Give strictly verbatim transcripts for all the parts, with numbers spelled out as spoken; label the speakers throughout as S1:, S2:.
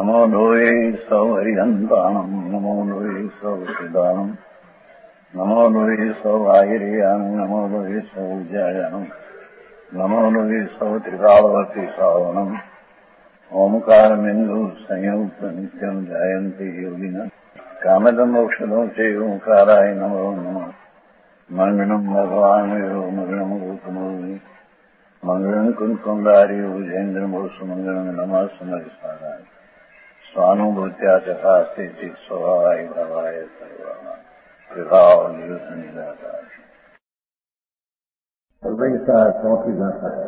S1: નમો લોહે સૌ હરિહંતાણમ નમો લોહે સૌ સિદ્ધાણમ નમો લોહે સૌ આયર્યાણમ નમો લોહે સૌ જયાણમ નમો લોહે સૌ ત્રિકાળવતી શ્રાવણમ ઓમકારમિંદુ સંયુક્ત નિત્યમ જાયંતી યોગિના કામદમ ઔષધો છે ઓંકારાય નમો નમઃ મંગળમ ભગવાન મંગળમ ગોતમોહિ મંગળમ કુંકુંડારી ઉજેન્દ્રમોસુ મંગળમ નમઃ સમરિસારાય સ્વાનુભૂત્યા ચકાસ્તે ચિત સ્વભાવાય ભાવાય સર્વા વિભાવ નિદાતા
S2: પૈસા ચોથી ભાષા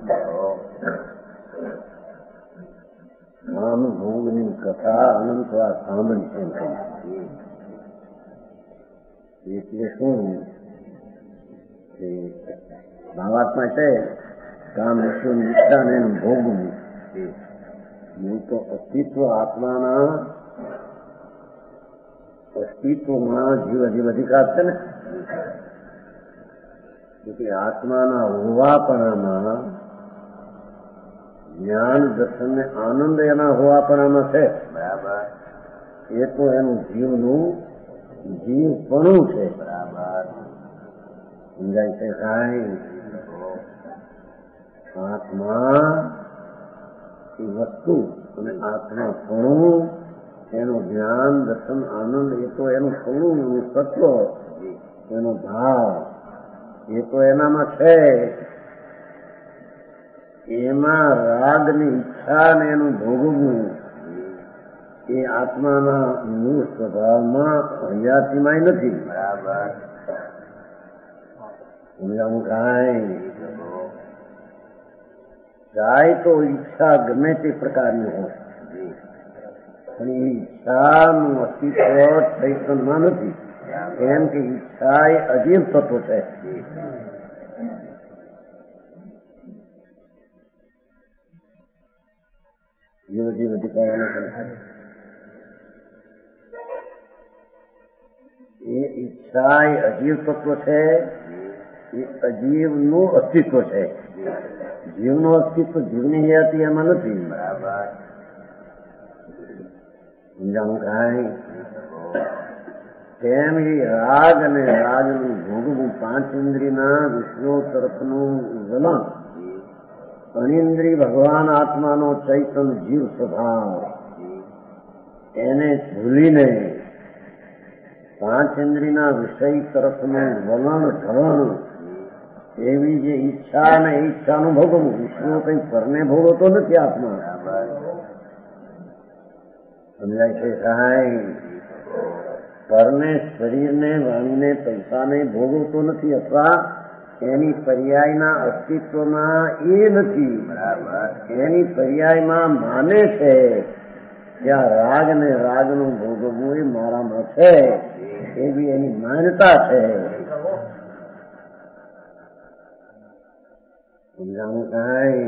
S2: નામ ભોગની કથા અનંતવા સાંભળી એમ કહી એટલે શું કે ભાવાત્મા છે કામ વિશ્વની ઈચ્છા ને એનું ભોગવું નહીં તો અસ્તિત્વ આત્માના અસ્તિત્વમાં જીવ જીવ અધિકાર છે ને એટલે આત્માના હોવાપણામાં જ્ઞાન દર્શન ને આનંદ એના હોવાપણામાં છે બરાબર. એ તો એનું જીવનું જીવપણું છે બરાબર. સમજાય છે કાંઈ આત્મા એ વસ્તુ અને આત્માપણું એનું જ્ઞાન દર્શન આનંદ એ તો એનું પણું એનું તત્વ એનો ભાવ એ તો એનામાં છે. એમાં રાગની ઈચ્છા ને એનું ભોગવવું એ આત્માના મૂળ સ્વભાવમાં હયાતીમાં નથી બરાબર. સમજાવું કાંઈ જાય તો ઈચ્છા ગમે તે પ્રકારની હોય પણ એ ઈચ્છાનું અસ્તિત્વ ચૈતન્યમાં નથી. એમ કે ઈચ્છા એ અજીવ તત્વ છે. જીવ જીવ અધિકાર એ ઈચ્છા એ અજીવ તત્વ છે. એ અજીવનું અસ્તિત્વ છે. જીવનું અસ્તિત્વ જીવની હયાતી એમાં નથી બરાબર. સમજાવું કાંઈ તેમ એ રાગ અને રાજનું ભોગવું પાંચ ઇન્દ્રિયના વિષયો તરફનું વલણ અનિન્દ્રિય ભગવાન આત્માનો ચૈતન જીવ સ્વભાવ એને ભૂલીને પાંચ ઇન્દ્રિયના વિષય તરફનું વલણ ઢળણ એવી જે ઈચ્છા અને ઈચ્છાનું ભોગવવું વિષ્ણુ કઈ પરને ભોગવતો નથી આત્મા સમજાય છે કાંઈ પરને શરીરને વાણીને પૈસાને ભોગવતો નથી અથવા એની પર્યાયના અસ્તિત્વમાં એ નથી બરાબર. એની પર્યાયમાં માને છે ત્યાં રાગ ને રાગનું ભોગવવું એ મારામાં છે એવી એની માન્યતા છે. સમજાવું કાંઈ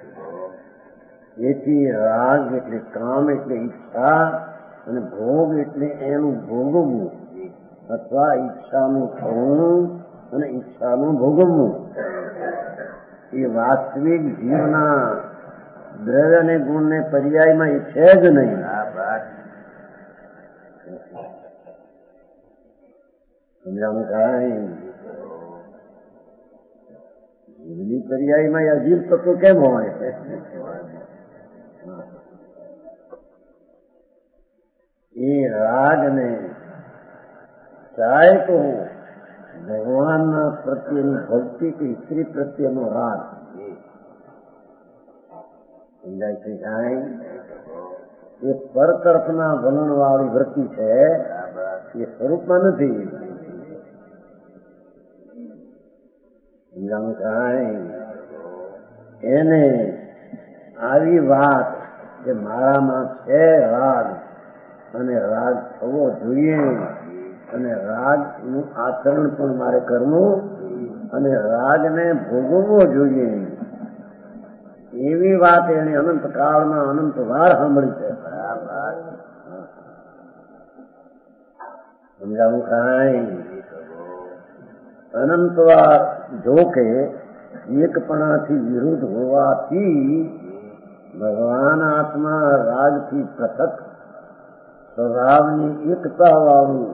S2: એથી રાગ એટલે કામ એટલે ઈચ્છા અને ભોગ એટલે એનું ભોગવવું અથવા ઈચ્છાનું થવું અને ઈચ્છાનું ભોગવવું એ વાસ્તવિક જીવના દ્રવ્ય અને ગુણ ને પર્યાયમાં એ છે જ નહીં. સમજાવું કાંઈ જીવની પર્યાયમાં એ અજીવ તત્વ કેમ હોય છે? એ રાગ ને ચાહે તો ભગવાનના પ્રત્યેની ભક્તિ કે સ્ત્રી પ્રત્યેનો રાગ સમજાય છે કાંઈ એ પર તરફના વલણ વાળી વૃત્તિ છે એ સ્વરૂપમાં નથી. સમજાવું કાંઈ એને આવી વાત કે મારામાં છે રાગ અને રાગ થવો જોઈએ અને રાગનું આચરણ પણ મારે કરવું અને રાગને ભોગવવો જોઈએ એવી વાત એને અનંત કાળમાં અનંત વાર સાંભળી છે બરાબર. સમજાવું કાંઈ અનંત વાર જો કે એકપણાથી વિરુદ્ધ હોવાથી ભગવાન આત્મા રાજથી પૃથક સ્વભાવની એકતા વાળું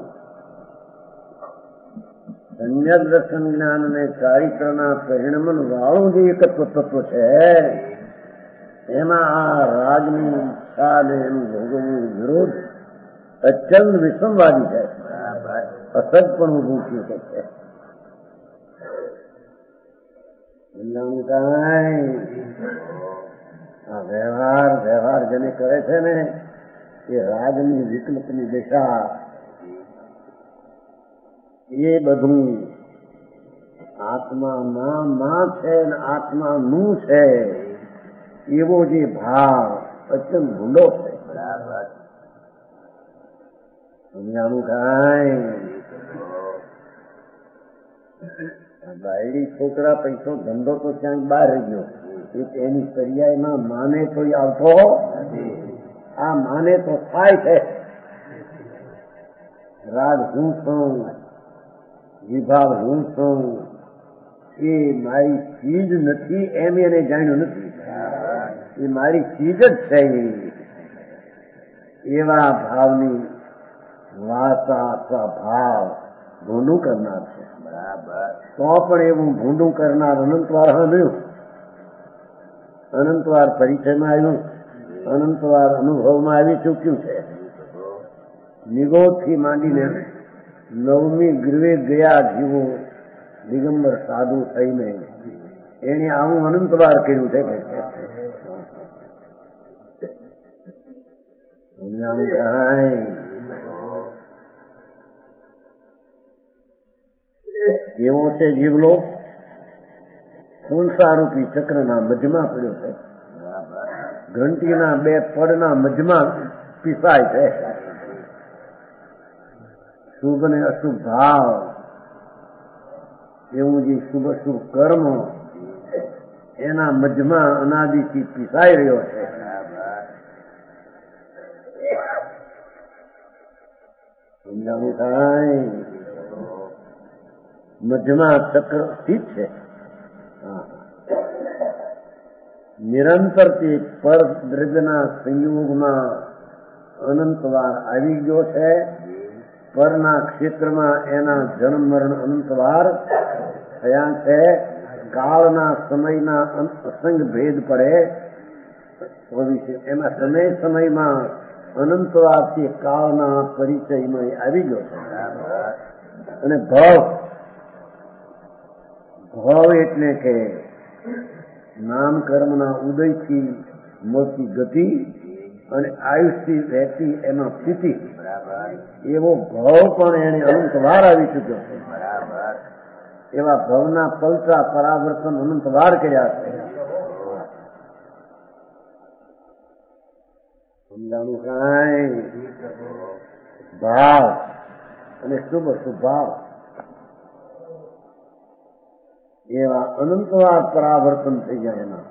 S2: સમ્યક દર્શન જ્ઞાન અને ચારિત્રના પરિણમન વાળું જે એકત્વ તત્વ છે એમાં આ રાજની ઈચ્છા અને એનું ભોગવવું વિરોધ અત્યંત વિષમવાદી છે, અસદ પણ ઉભું થયું કે છે. આ વ્યવહાર વ્યવહાર જેને કરે છે ને એ રાજની વિકલ્પની દિશા એ બધું આત્મામાં માં છે ને આત્માનું છે એવો જે ભાવ અત્યંત ભૂંડો છે. બરાબર સમજાણું કાંઈ? બાયડી છોકરા પૈસો ધંધો તો ક્યાંક બહાર રહી ગયો, એની પર્યાયમાં માને તો આવતો આ માને તો થાય છે. રાગ હું છું, વિભાવ હું છું, એ મારી ચીજ નથી એમ એને જાણ્યું નથી. એ મારી ચીજ જ છે. એવા ભાવની વાસા અથવા ભાવ ભૂંડું કરનાર છે. બરાબર. તો પણ એવું ભૂંડું કરનાર અનંતવાર હમ્યું, અનંતવાર પરિચયમાં આવ્યું, અનંતવાર અનુભવમાં આવી ચૂક્યું છે. નિગોદથી માંડીને નવમી ગૃહે ગયા જીવો દિગંબર સાધુ થઈને એને આવું અનંતવાર કર્યું છે કે એવો છે જીવલો સંસારૂપી ચક્રના મધ્યમાં પડ્યો છે. ઘંટીના બે પડના મધ્યમાં પીસાય છે. શુભ ને અશુભ ભાવ એવું જે શુભ શુભ કર્મ એના મધ્યમાં અનાદિથી પીસાઈ રહ્યો છે. સમજાવું થાય? મધ્યમાં ચક્ર સ્થિત છે. નિરંતર તે પર દ્રવ્યના સંયોગમાં અનંતવાર આવી ગયો છે. પરના ક્ષેત્રમાં એના જન્મ મરણ અનંતવાર થયા છે. કાળના સમયના અસંગ ભેદ પડે એમાં સમય સમયમાં અનંતવારથી કાળના પરિચયમાં આવી ગયો છે. અને ભાવ ભાવ એટલે કે નામ કર્મના ઉદયથી મળતી ગતિ અને આયુષથી રહેતી એમાં સ્થિતિ, એવો ભાવ પણ એને અનંતવાર આવી ચુક્યો છે. એવા ભવના પલટા પરાવર્તન અનંતવાર કર્યા છે. સમજાણું કાંઈ? ભાવ અને શુભ શુભાવ એવા અનંતવાર પરાવર્તન થઈ જાય એના.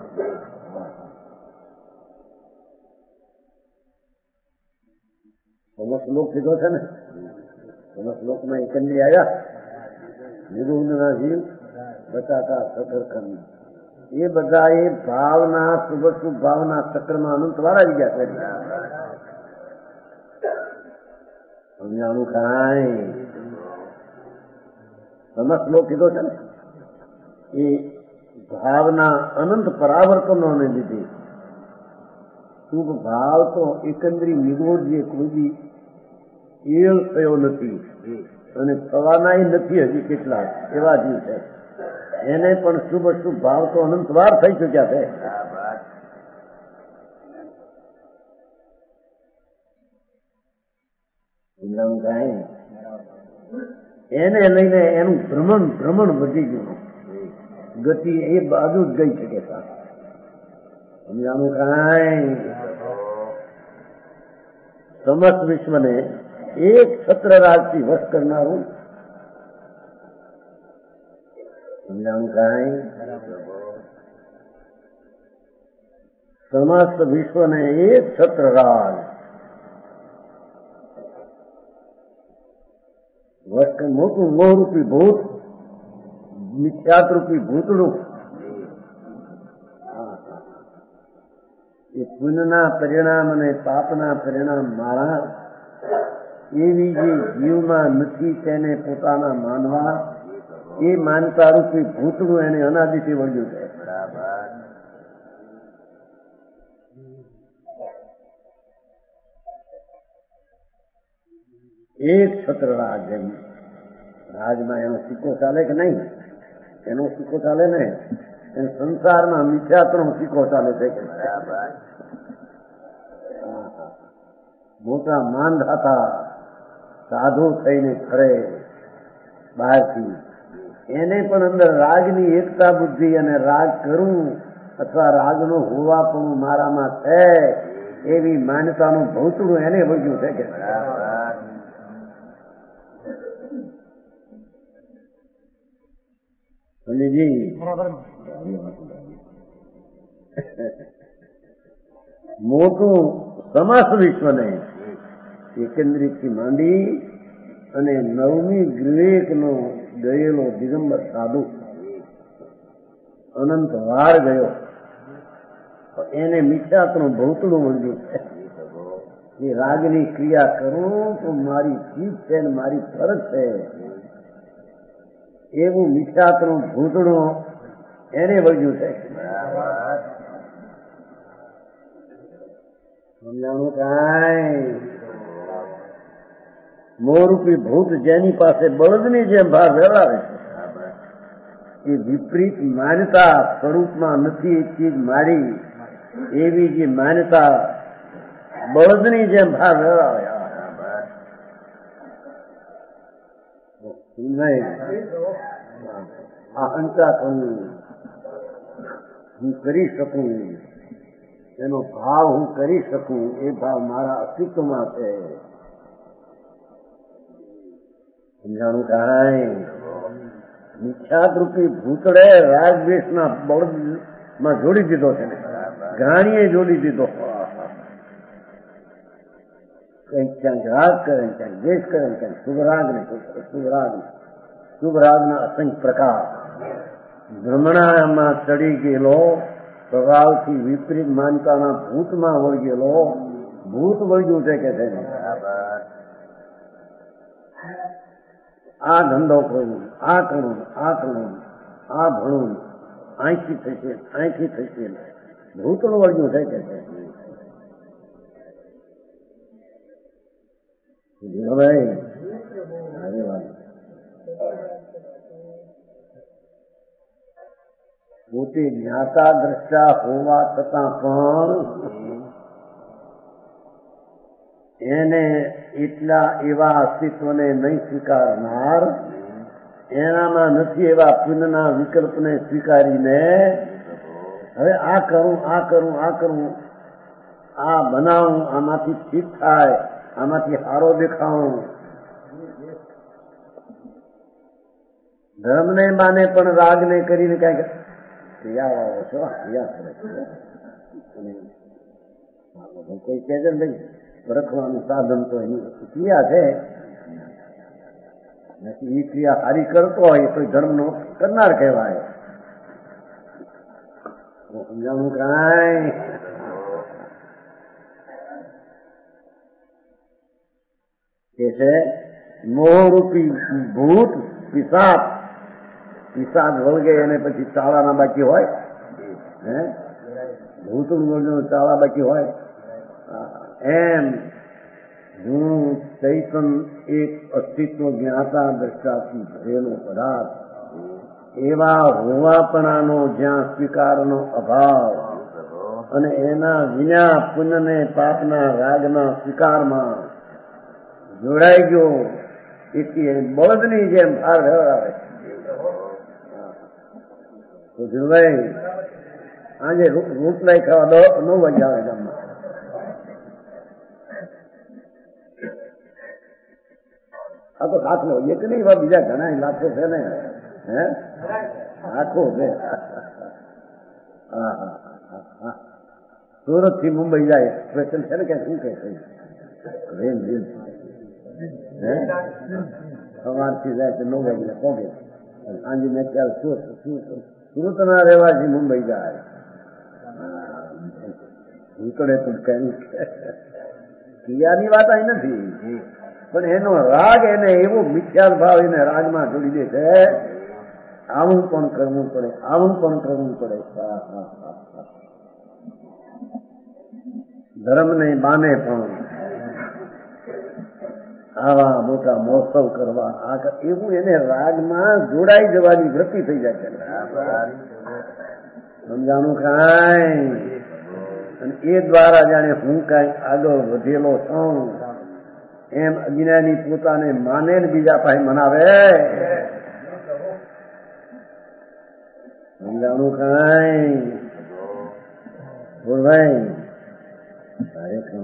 S2: સમસ્ત લોક કીધો છે ને, સમસ્ત લોકમાં એકંદરી આવ્યા નિરુંધના જીવ બચાતા સખરખંડ એ બધા એ ભાવના શુભ શુભ ભાવના ચક્રમાં અનંતવાર આવી ગયા છે. સમજાણું કાંઈ? સમસ્ત લોક કીધો છે ને એ ભાવના અનંત પરાવર્તનોને લીધે શુભ ભાવ તો એકંદરી નિગોદ જે કોઈ એળ થયો નથી અને થવાના નથી હજી કેટલા એવા જીવ છે. એને પણ શુભ શુભ ભાવ તો અનંતવાર થઈ ચુક્યા છે. એને લઈને એનું ભ્રમણ ભ્રમણ વધી ગયું, ગતિ એ બાજુ જ ગઈ શકે. સમજાણું કાંઈ? સમસ્ત વિશ્વને એક છત્ર રાજથી વશ કરનારું. સમજાણું કાંઈ? સમસ્ત વિશ્વને એક છત્ર રાજ વશ, મોટું મોહરૂપી ભૂત, મિથ્યાતરૂપી ભૂતડું એ પુણ્યના પરિણામ અને પાપના પરિણામ મારા એવી જે જીવમાં નથી તેને પોતાના માનવા એ માનતા રૂપી ભૂતનું એને અનાદિથી વળ્યું છે. એક છત્ર રાજ રાજમાં એનો સિક્કો ચાલે કે નહીં? એનો સિક્કો ચાલે ને એને સંસારમાં મિથ્યાત્વનો સિક્કો ચાલે છે. મોટા માંધાતા સાધુ થઈને ફરે બહારથી એને પણ અંદર રાગની એકતા બુદ્ધિ અને રાગ કરું અથવા રાગનો હોવાપણું મારામાં છે એવી માન્યતાનું ભૌતડું એને વળ્યું છે કે મોટું સમસ્ત વિશ્વને એકંદરીથી માંડી અને નવમી વિવેકનો ગયેલો દિગંબર સાધુ અનંત વાર ગયો એને મિથ્યાત્વનું ભૌતડું વળ્યું છે. એ રાગની ક્રિયા કરું તો મારી જીભ છે ને મારી ફરજ છે એવું મિથ્યાત્વનું ભૂતડું એને વળ્યું છે. સમજાણું કાંઈ? મોરૂપી ભૂત જેની પાસે બળદની જેમ ભાર વેળાવે છે એ વિપરીત માન્યતા સ્વરૂપમાં નથી એ ચીજ મારી એવી જે માન્યતા બળદની જેમ ભાર વેળાવે આ હંચા થવું હું કરી શકું એનો ભાવ હું કરી શકું એ ભાવ મારા અસ્તિત્વમાં છે. સમજાણું કાંઈ? મિથ્યાત રૂપી ભૂતળે રાગદ્વેષના બળદમાં જોડી દીધો છે, ઘાણીએ જોડી દીધો. કંઈક ક્યાંક રાગ કરે ક્યાંક દ્વેષ કરે ક્યાંક શુભરાગ ને શુભરાગ શુભરાગના અસંખ્ય પ્રકાર ભ્રમણામાં ચડી ગયેલો સ્વભાવથી વિપરીત માનતાના ભૂતમાં વળગેલો ભૂત વળગ્યું છે કે છે આ ધંધો કરું આ કરું આ કરું આ ભણું આંખી થશે આંખી થશે ભૂતનું વળગ્યું છે કે છે. ભાઈ પોતે જ્ઞાતા દ્રષ્ટા હોવા છતાં પણ એને એટલા એવા અસ્તિત્વને નહીં સ્વીકારનાર એનામાં નથી એવા પુણ્યના વિકલ્પને સ્વીકારીને હવે આ કરું આ કરું આ કરું આ બનાવું આમાંથી ઠીક થાય આમાંથી હારો દેખાવું ધર્મને માને પણ રાગને કરીને કઈક ક્રિયા આવો છો ક્રિયા કરે છે કોઈ કહે છે ભાઈ રખવાનું સાધન તો એની ક્રિયા છે એ ક્રિયા સારી કરતો હોય તો ધર્મનો કરનાર કહેવાય. સમજાવું કાંઈ? કે છે મોહરૂપી ભૂત પિશાચ પિશાચ વળગે અને પછી ચાળાના બાકી હોય હે ભૂતનું વળગેલું ચાળા બાકી હોય એમ હું ચૈતન એક અસ્તિત્વ જ્ઞાતા દ્રષ્ટાથી ભરેલો પદાર્થ એવા હોવાપણાનો જ્યાં સ્વીકારનો અભાવ અને એના વિના પુણ્યને પાપના રાગના સ્વીકારમાં જોડાઈ ગયો એથી બળદની જેમ ભાર ધરાવે તો ધીરુભાઈ આજે રોટલાઈ ખાવા દો નવ વાગે આવે ગામમાં આ તો દાખલો એક નહીં બીજા ઘણા લાખો છે ને હે લાખો છે. હા હા હા સુરત થી મુંબઈ જાય સ્પેશિયલ છે ને કે શું કે રેલ રેલ હે સવારથી જાય તો નવ વાગે પહોંચે સાંજે મેં ત્યારે સુરત સુરતના રહેવાથી મુંબઈ જાય ભૂતળે તું કેમ ક્રિયાની વાત અહીં નથી, પણ એનો રાગ એને એવો મિથ્યા ભાવ એને રાગમાં જોડી દે છે. આવું પણ કરવું પડે, આવું પણ કરવું પડે. ધર્મને બાને પણ આવા મોટા મહોત્સવ કરવા, આ એવું એને રાગમાં જોડાઈ જવાની વૃત્તિ થઈ જાય છે. સમજાણું કાંઈ? અને એ દ્વારા જાણે હું કાંઈ આગળ વધેલો છું એમ અજ્ઞાની પોતાને માને ને બીજા પાસે મનાવે. સમજાણું કાંઈ? બોલ ભાઈ. કાર્યક્રમ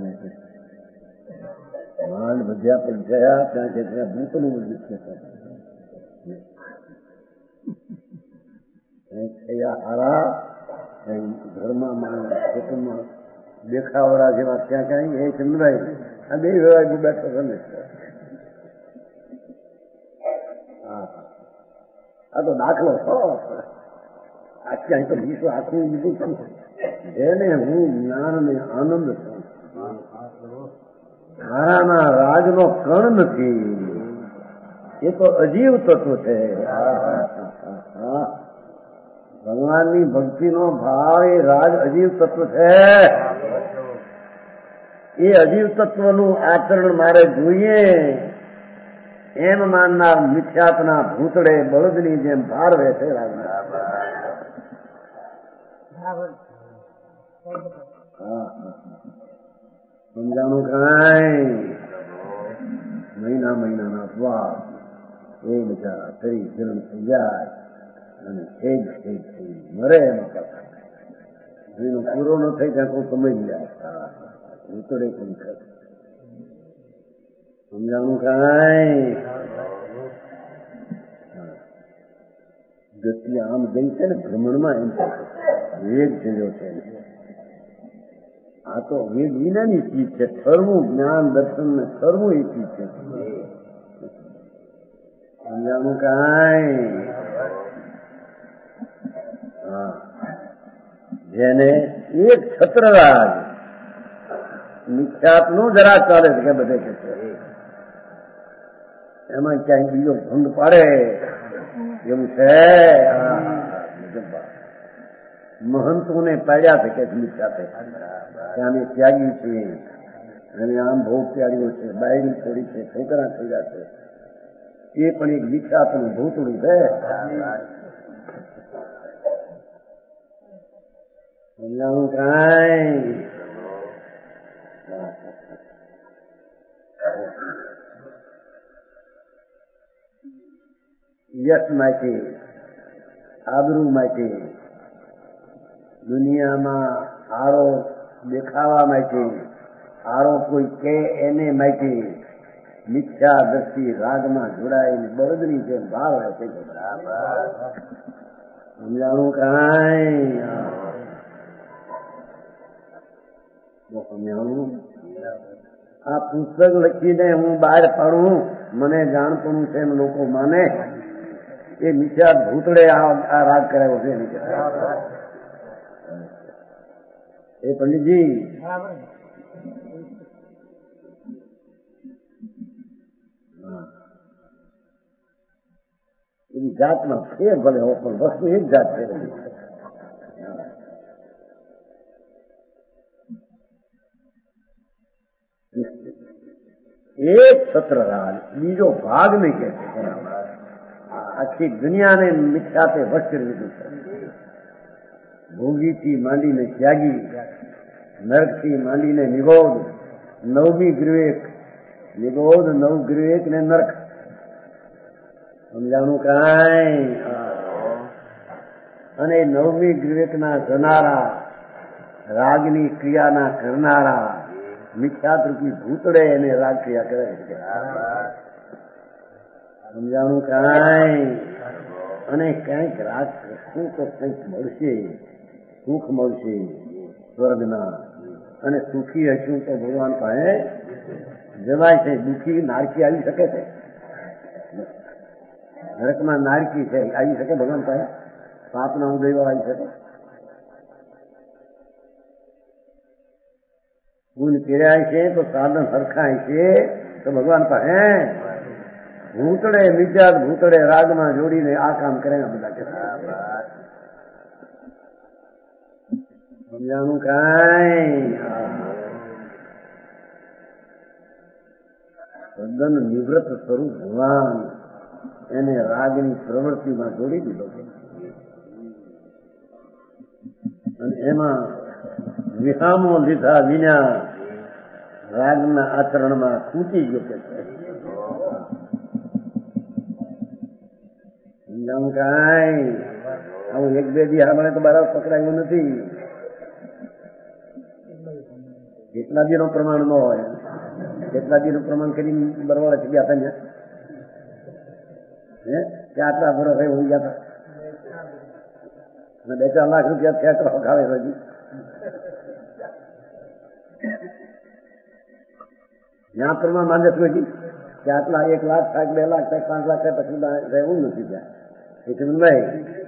S2: માંડ વધ્યા પણ ગયા ત્યાં કે ત્યાં ભૂતનું બધું છે. થયા હારા ઘરમાં માણસ કુટુંબમાં દેખાવડા જેવા ત્યાં ક્યાંય એ ચંદ્રાય આ બે વેળા બેઠો રમે. આ તો દાખલો છો. આ ક્યાંય તો વિશ્વ આખું બીજું છું જેને હું જ્ઞાન ને આનંદ છું. મારામાં રાજનો કણ નથી, એ તો અજીવ તત્વ છે. ભગવાનની ભક્તિનો ભાવ એ રાજ અજીવ તત્વ છે. એ અજીવ તત્વનું આચરણ મારે જોઈએ એમ માનનાર મિથ્યાત્વના ભૂતળે બળદની જેમ ભારવે છે. રાજના સમજાણું કાંઈ? મહિના મહિનાના અપવાસ એ બિચારા શરીર જીર્ણ થઈ જાય અને છેદ છેદ થઈ મરે. એમાં એનો પૂરો ન થઈ ત્યાં કોઈ સમજ જાય ઉતરે પણ કરે. સમજાણું કાંઈ? ગતિ આમ ગઈ છે ને ભ્રમણમાં એમ વેગ થયો છે. આ તો વેગ વિનાની ચીજ છે. ઠરવું જ્ઞાન દર્શન ને ઠરવું એ ચીજ છે. સમજાણું કાંઈ? હા, જેને એક છત્રરાજ મિથ્યાત નું જરા ચાલે છે કે બધે કે છે એમાં ક્યાંય બીજો ભંગ પાડે એવું છે. મહંતોને પાડ્યા છે કે મિથ્યા છે અમે ત્યાગી છીએ અને આમ ભોગ ત્યાગીઓ છે, બાયડી છોડી છે, છોકરા છોડ્યા છે. એ પણ એક મિથ્યાતનું ભૂતળું છે. સમજાણું કાંઈ? યશ માટે, આબરૂ માટે, દુનિયામાં આરો દેખાવા માટે, આરો કોઈ કે એને માટે મિથ્યા દ્રષ્ટિ રાગમાં જોડાઈને બળદની જેમ ભાવ છે. સમજાણું કાંઈ? સમજાણું? આ પુસ્તક લખીને હું બહાર પાડું મને જાણપણું છે એમ લોકો માને એ મિથ્યા ભૂતળે આ રાગ કરાયો છે. એ પંડિતજી એની જાતમાં ફેર ભલે હો પણ વસ્તુ એક જાત છે. એક સત્ર રાજ બીજો ભાગ નહીં કે છે. આખી દુનિયાને મિથ્યાતે વશ કરી દીધું છે. ભોગીથી માંડીને ત્યાગી, નરકથી માંડીને નિગોધ, નવમી ગ્રીવેક, નિગોધ નવ ગ્રીવેક ને નરક. સમજાણું કાંઈ? અને નવમી ગ્રીવેકના જનારા, રાગની ક્રિયાના કરનારા મિથ્યાતરૂપી ભૂતળે એને રાગ ક્રિયા કરે છે. સમજાણું કાંઈ? અને ક્યાંક રાગ કરશું તો કંઈક મળશે, સુખ મળશે સ્વર્ગના. અને સુખી હશું તો ભગવાન પાસે જવાય છે. દુઃખી નારકી આવી શકે છે? નરકમાં નારકી છે, આવી શકે ભગવાન પાસે? પાપના ઉદયો આવી શકે? ગુણ કર્યા છે તો સાધન સરખાય છે તો ભગવાન પાસે ભૂતળે મિજાજ ભૂતળે રાગમાં જોડીને આ કામ કરે બધા કે સમજાણું કાંઈ તદ્દન નિવૃત્ત સ્વરૂપ ભગવાન એને રાગની પ્રવૃત્તિમાં જોડી દીધો અને એમાં વિહામો લીધા વિના રાગના આચરણમાં ખૂટી ગયો કે કાંઈ આવું એક બે દી આપણે તો બરાબર પકડાયું નથી. કેટલા દી નો પ્રમાણ ન હોય, કેટલા દી નું પ્રમાણ કરીને બરવાળા થઈ ગયા હતા હે કે આટલા વર્ષ હોઈ ગયા હતા અને બે ચાર લાખ રૂપિયા થયા તો ખાવે હજી જ્યાં પ્રમાણ માંગે છે હજી કે આટલા એક લાખ થાય બે લાખ થાય પાંચ લાખ થાય પછી રહેવું નથી ત્યાં એટલે નહીં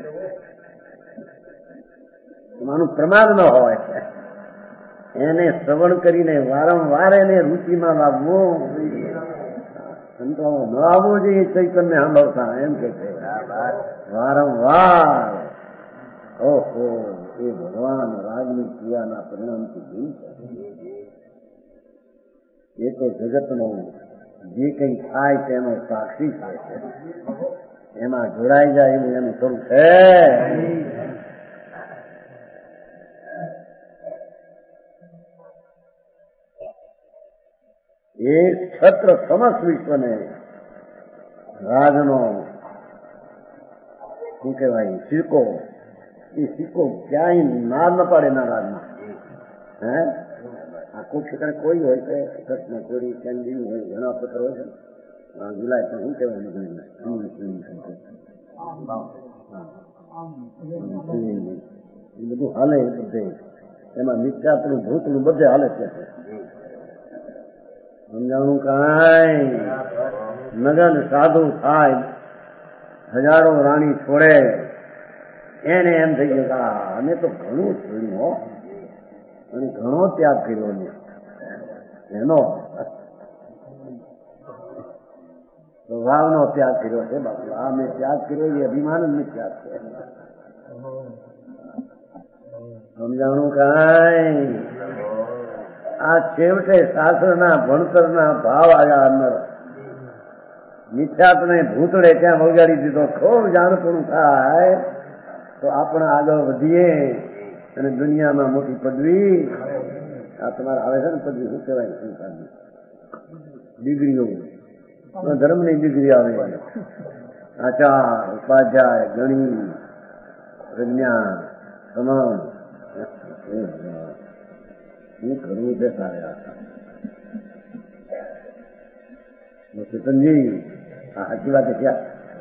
S2: માનું પ્રમાદ ન હોય. એને શ્રવણ કરીને વારંવાર એને રુચિમાં લાવવું સંતો ન આવવો જોઈએ ચૈતન્ય સાંભળતા એમ કે છે વારંવાર. ઓહો એ ભગવાન રાગની ક્રિયાના પરિણામથી જીવ છે. એ તો જગતનો જે કઈ થાય તેનો સાક્ષી થાય છે. એમાં જોડાઈ જાય એવું એનું સ્વરૂપ છે. એક છત્ર સમસ્ત વિશ્વને રાજનો શું કહેવાય સિક્કો, એ સિક્કો ક્યાંય નાર ન પાડે ના રાજમાં. હે આખું ઠેકાણે કોઈ હોય તો કચ્છના ચોરી કેન્ડી હોય ઘણા પત્ર હોય છે ગુલાય પણ શું કહેવાય એ બધું હાલે બધે એમાં મિથ્યાત્વનું ભૂતનું બધે હાલે છે. સમજાણું કાંઈ નગન સાધુ થાય હજારો રાણી છોડે એને એમ થઈ ગયું અમે તો ઘણું છોડ્યું હો અને ઘણો ત્યાગ કર્યો ને એનો સ્વભાવનો ત્યાગ કર્યો છે. બાપુ આ મેં ત્યાગ કર્યો એ અભિમાન જ મેં ત્યાગ છે. સમજાણું કાંઈ આ છેવટે શાસ્ત્રના ભણતરના ભાવ આવ્યા અંદર મિથ્યાત્વને ભૂતળે ત્યાં વગાડી દીધો. ખૂબ જાણપણું થાય તો આપણે આગળ વધીએ અને દુનિયામાં મોટી પદવી આ તમારે આવે છે ને પદવી શું કહેવાય સંસારની ડિગ્રીઓ ધર્મની ડિગ્રી આવે આચાર ઉપાધ્યાય ગણી પ્રજ્ઞા તમામ શું કરવું છે તારે ચેતનજી આ સાચી વાત છે.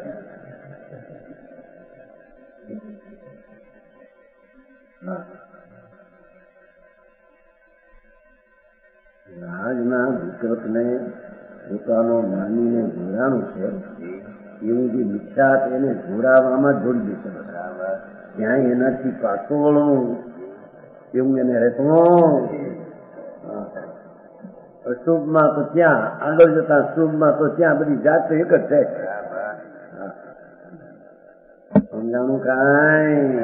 S2: રાજના વિકૃતને પોતાનો માનીને જોડાણું છે એવું જે મિથ્યાત એને જોડાવામાં જ જોડી દેશે. ક્યાંય એનાથી પાછું વળવું એવું એને રહેતું. અશુભમાં તો ત્યાં આગળ જતા શુભમાં તો ત્યાં બધી જાત તો એક જ છે. સમજાણું કાંઈ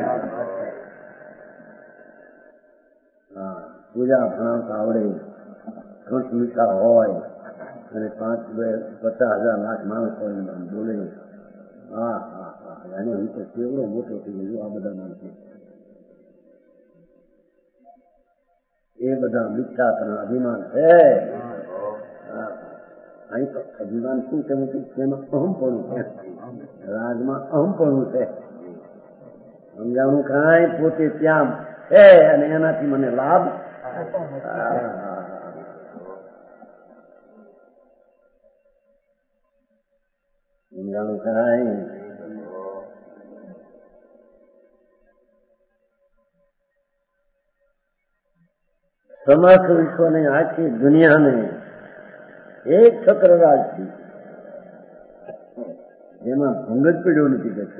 S2: હા પૂજા ભણાવતા આવડે ઘટ મીઠા હોય અને પાંચ બે પચાસ હજાર લાખ માણસ હોય બોલે હા હા હા એને હું તો કેવડો મોટો થઈ ગયો આ બધા માણસો. એ બધા મિથ્યાત્વના અભિમાન છે. અહીં તો અભિમાન શું કેવું છે તેમાં અહમપણું છે. રાજમાં અહમપણું છે. સમજાણું કાંઈ પોતે ત્યાં છે અને એનાથી મને લાભ. સમજાણું કાંઈ સમસ્ત વિશ્વને આખી દુનિયાને એક ચક્ર રાજથી જેમાં ભંગ જ પીડ્યો નથી કે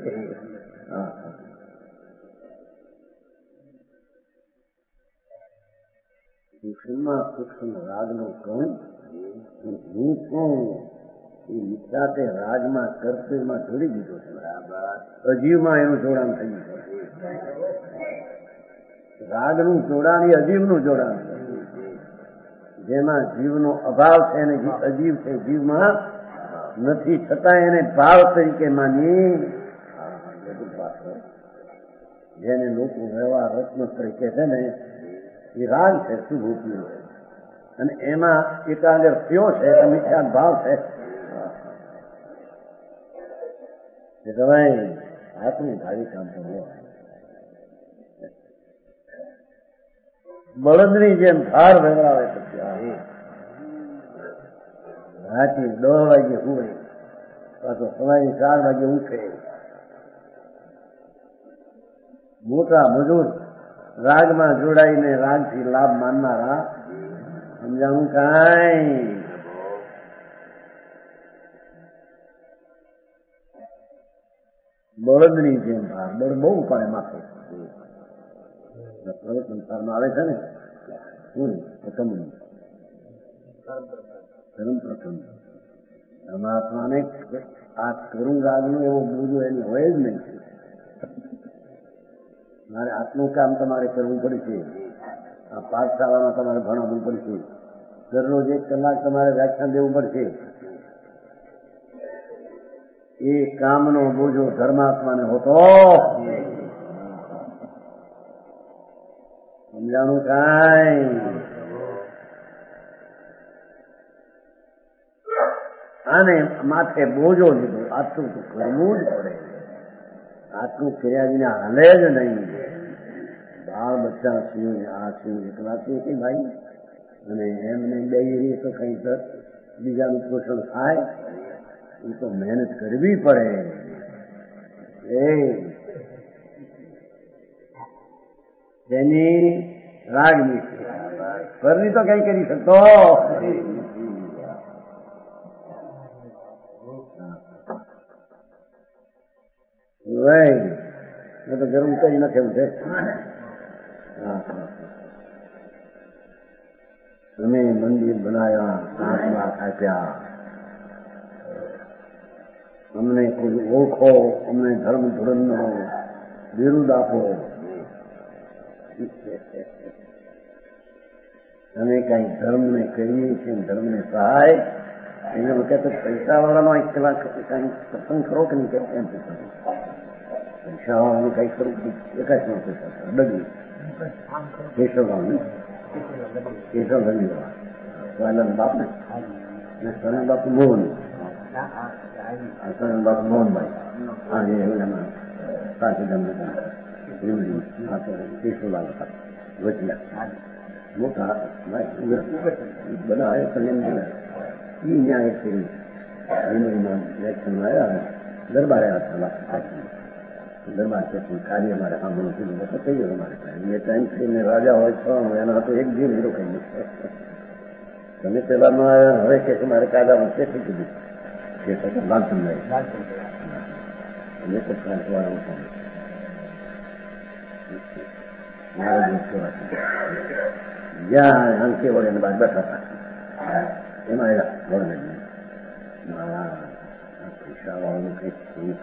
S2: સૂક્ષ્મમાં સૂક્ષ્મ રાગનો કણ હું કોણ એ મિથ્યાતે રાજમાં કર્તવ્યમાં જોડી દીધો છે. અજીવમાં એનું જોડાણ થયું છે. રાગનું જોડાણ એ અજીવનું જોડાણ છે. જેમાં જીવનો અભાવ છે અને અજીવ છે જીવમાં નથી, છતાં એને ભાવ તરીકે માની જેને લોકો વ્યવહાર રત્ન તરીકે છે ને એ રાગ છે, શુભ ઉપયોગ છે. અને એમાં એકાગ્ર થયો છે તો મિથ્યા ભાવ છે. ભાઈ આપણું ભાવી કામ કરવું બળદની જેમ ભાર વેવરાવે પછી રાતે દસ વાગે હોય પાછો સવારે ચાર વાગે ઉઠે. મોટા મજૂર રાગમાં જોડાઈને રાગથી લાભ માનનારા સમજાવું કાંઈ બળદની જેમ ભાર બળ બહુ ઉપાડે માથે સંસારમાં આવે છે ને શું પ્રથમ ધર્મ પ્રથમ પરમાત્માને આ કરુણ રાગનું એવો બોજો એની હોય જ નહીં. મારે આટલું કામ તમારે કરવું પડશે, આ પાઠશાળામાં તમારે ભણાવવું પડશે, દરરોજ એક કલાક તમારે વ્યાખ્યાન દેવું પડશે. એ કામનો બોજો ધર્માત્માને હોતો સમજાણું કાંઈ. આને માથે બોજો લીધો, આટલું તો કરવું જ પડે. આટલું કર્યા વિના હાલે જ નહીં. બાળ બચ્ચા સિંહ આ સિંહ એકલા છે કે ભાઈ, અને એમને બે તો કઈ બીજાનું પોષણ થાય એ તો મહેનત કરવી પડે. એ તેની રાગની પરની તો કઈ કરી શકતો મેં તો ગરમ કરી નાખ્યું છે. તમે મંદિર બનાવ્યા, પાંચ લાખ આપ્યા, અમને કોઈ ઓળખો, અમને ધર્મ ધોરણનો વિરુદ્ધ આપો. તમે કઈ ધર્મને કરીએ છીએ, ધર્મને સહાય એને વખતે પૈસા વાળાનો એક કલાક કઈ સત્સંગ કરો કે નહીં કે એમ પૈસા વાળાનું કઈ કરું એકાશ નો પૈસા ડગી કેશવરાવ કેશવ ધન્યવાદ બાપ ને સરણ બાપુ મોહન સરણ બાપુ મોહનભાઈ હા એમાં સાચી તમને કેશવલાલ વચલા મોટા બધા આવ્યા કલ્યાણ એ ન્યાય કરી વ્યાખ્યાન આવ્યા દરબારે આવ્યા દરબાર છે કાર્ય મારે સાંભળવું કીધું તો કહી ગયો મારે એ ટાઈમ થઈને રાજા હોય છ એના હતો એક જીવ હીરો કહી તમે પેલા નો આવ્યા હવે કે છે મારે કાયદામાં કેટલી કીધું કે લાલચંદ અમે તો વાળા મારા દોસ્તો જ્યાં અંકે વડે એને બાદ બેઠા હતા એમાં આવ્યા વડે મારા પૈસા વાળાનું કઈ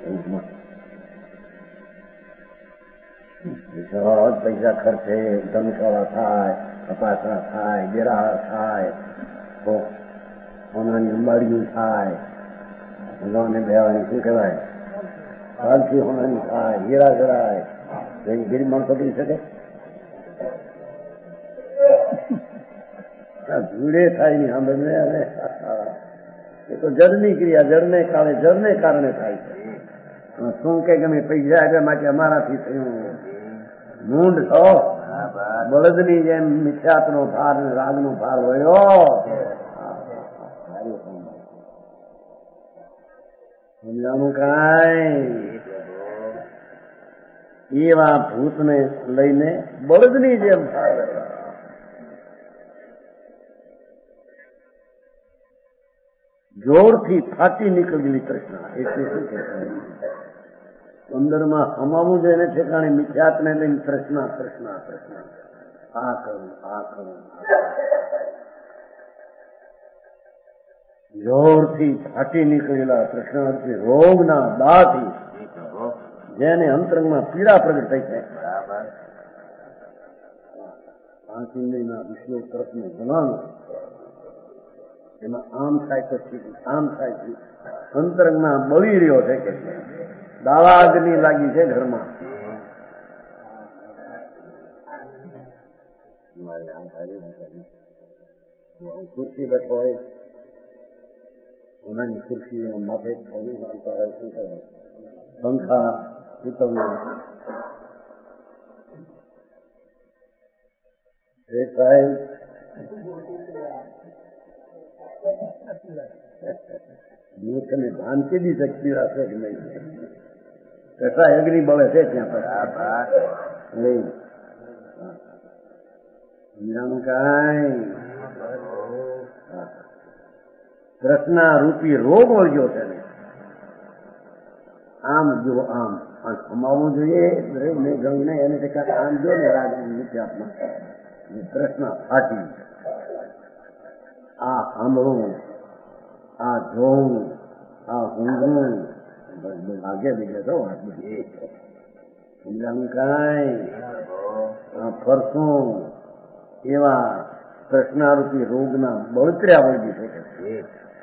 S2: પૈસા ખર્ચે ધર્મશાળા થાય, કપાસા થાય, ડેરા થાય, સોનાની અંબાડીઓ થાય, ભગવાનને બેવાની શું કહેવાય હાલથી હોનાની થાય, હીરા કરાય, ગરીબ માણસો કરી શકે? ભૂડે થાય ની સાંભળને અને એ તો જળની ક્રિયા જળને કારણે જળને કારણે થાય છે. શું કે ગમે પૈસા એટલે માટે અમારાથી થયું મૂંડ છો બળદની જેમ મિથ્યાત્વનો ભાર અને રાગનો ભાર વળ્યો. સમજાણું કાંઈ એવા ભૂતને લઈને બળદની જેમ ભાર વળ્યો. જોરથી ફાટી નીકળેલી તૃષ્ણા એટલે શું કે અંદરમાં હમાવું જોઈને ઠેકાણે મિથ્યાત્વને લઈને તૃષ્ણા તૃષ્ણા તૃષ્ણા આ કરું આ કરું જોરથી ફાટી નીકળેલા કૃષ્ણાર્થી રોગના દાથી જેને અંતરંગમાં પીડા પ્રગટ થઈ છે, પાંચ ઇન્દ્રિયના વિષયો તરફનું વલણ, એમાં આમ થાય તો આમ થાય છે, અંતરંગમાં બળી રહ્યો છે કે દાવાગ્નિ લાગી છે ઘરમાં. ખુરશી બેઠો હોય, ઓનાની ખુરશી માથે પંખા પિત્તળના સાહેબ મૂર્ખને ભાન કેદી શક્તિ હશે કે નહીં? કસાય અગ્નિ બળે છે ત્યાં પર નહીં સમજાનું કાંઈ. કૃષ્ણા રૂપી રોગ વળગ્યો છે ને, આમ જો આમ સમાવવું જોઈએ ને ગણીને એને ટકા આમ જો ને રાગ વિદ્યાત્મા કૃષ્ણ ફાટી, આ સાંભળવું, આ જોવું, આ ઊંઘવું ભાગ્ય બીજે તો વાત બધી સમજાનું કાંઈ. આ ફરશું એવા કૃષ્ણારૂપી રોગના બળતર્યા વળગી શકે છે.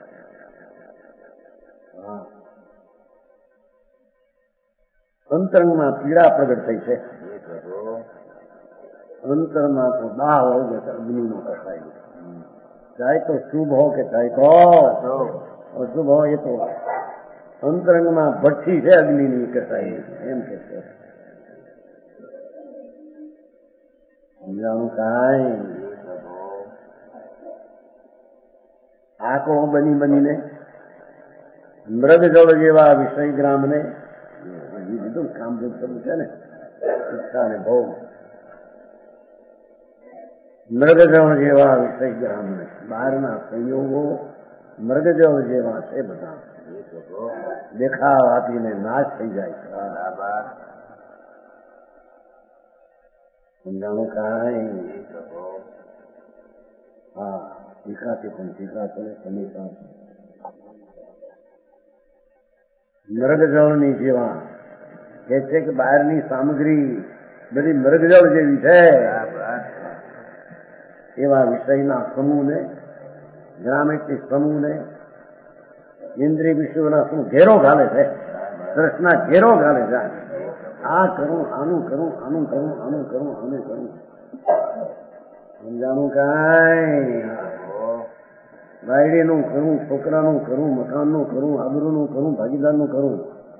S2: અંતરંગમાં પીડા પ્રગટ થઈ છે. અંતરમાં તો દાહ વળગે છે અગ્નિનો કસાય, ચાહે તો શુભ હો કે ચાહે તો અશુભ હો, એ તો અંતરંગમાં ભઠ્ઠી છે અગ્નિની કસાય એમ કે છે. સમજાવું કાંઈ. આંકડો બની બનીને મૃગજળ જેવા વિષય ગ્રામને કીધું કામ જો કરવું છે ને, ઈચ્છા ને ભોગ. મૃગજળ જેવા વિષય ગ્રામને બહારના સંયોગો મૃગજળ જેવા છે બધા, દેખાવ આપીને નાશ થઈ જાય છે. સમજાણું કાંઈ. હા, ટીકાથી પણ ટીકા કરે સમીપા મૃગજળની જેવા કે છે કે બહારની સામગ્રી બધી મૃગજળ જેવી છે, એવા વિષયના સમૂહને, ગ્રામિક સમૂહને ઇન્દ્રિય વિષયોના શું ઘેરો ઘાલે છે. કૃષ્ણ ઘેરો ઘાલે છે. આ કરું, આનું કરું, આનું કરું, આનું કરું, આનું કરું. સમજાણું કાંઈ. વાયડીનું કરું, છોકરાનું કરું, મકાનનું કરું, આબરૂનું કરું, ભાગીદારનું કરું,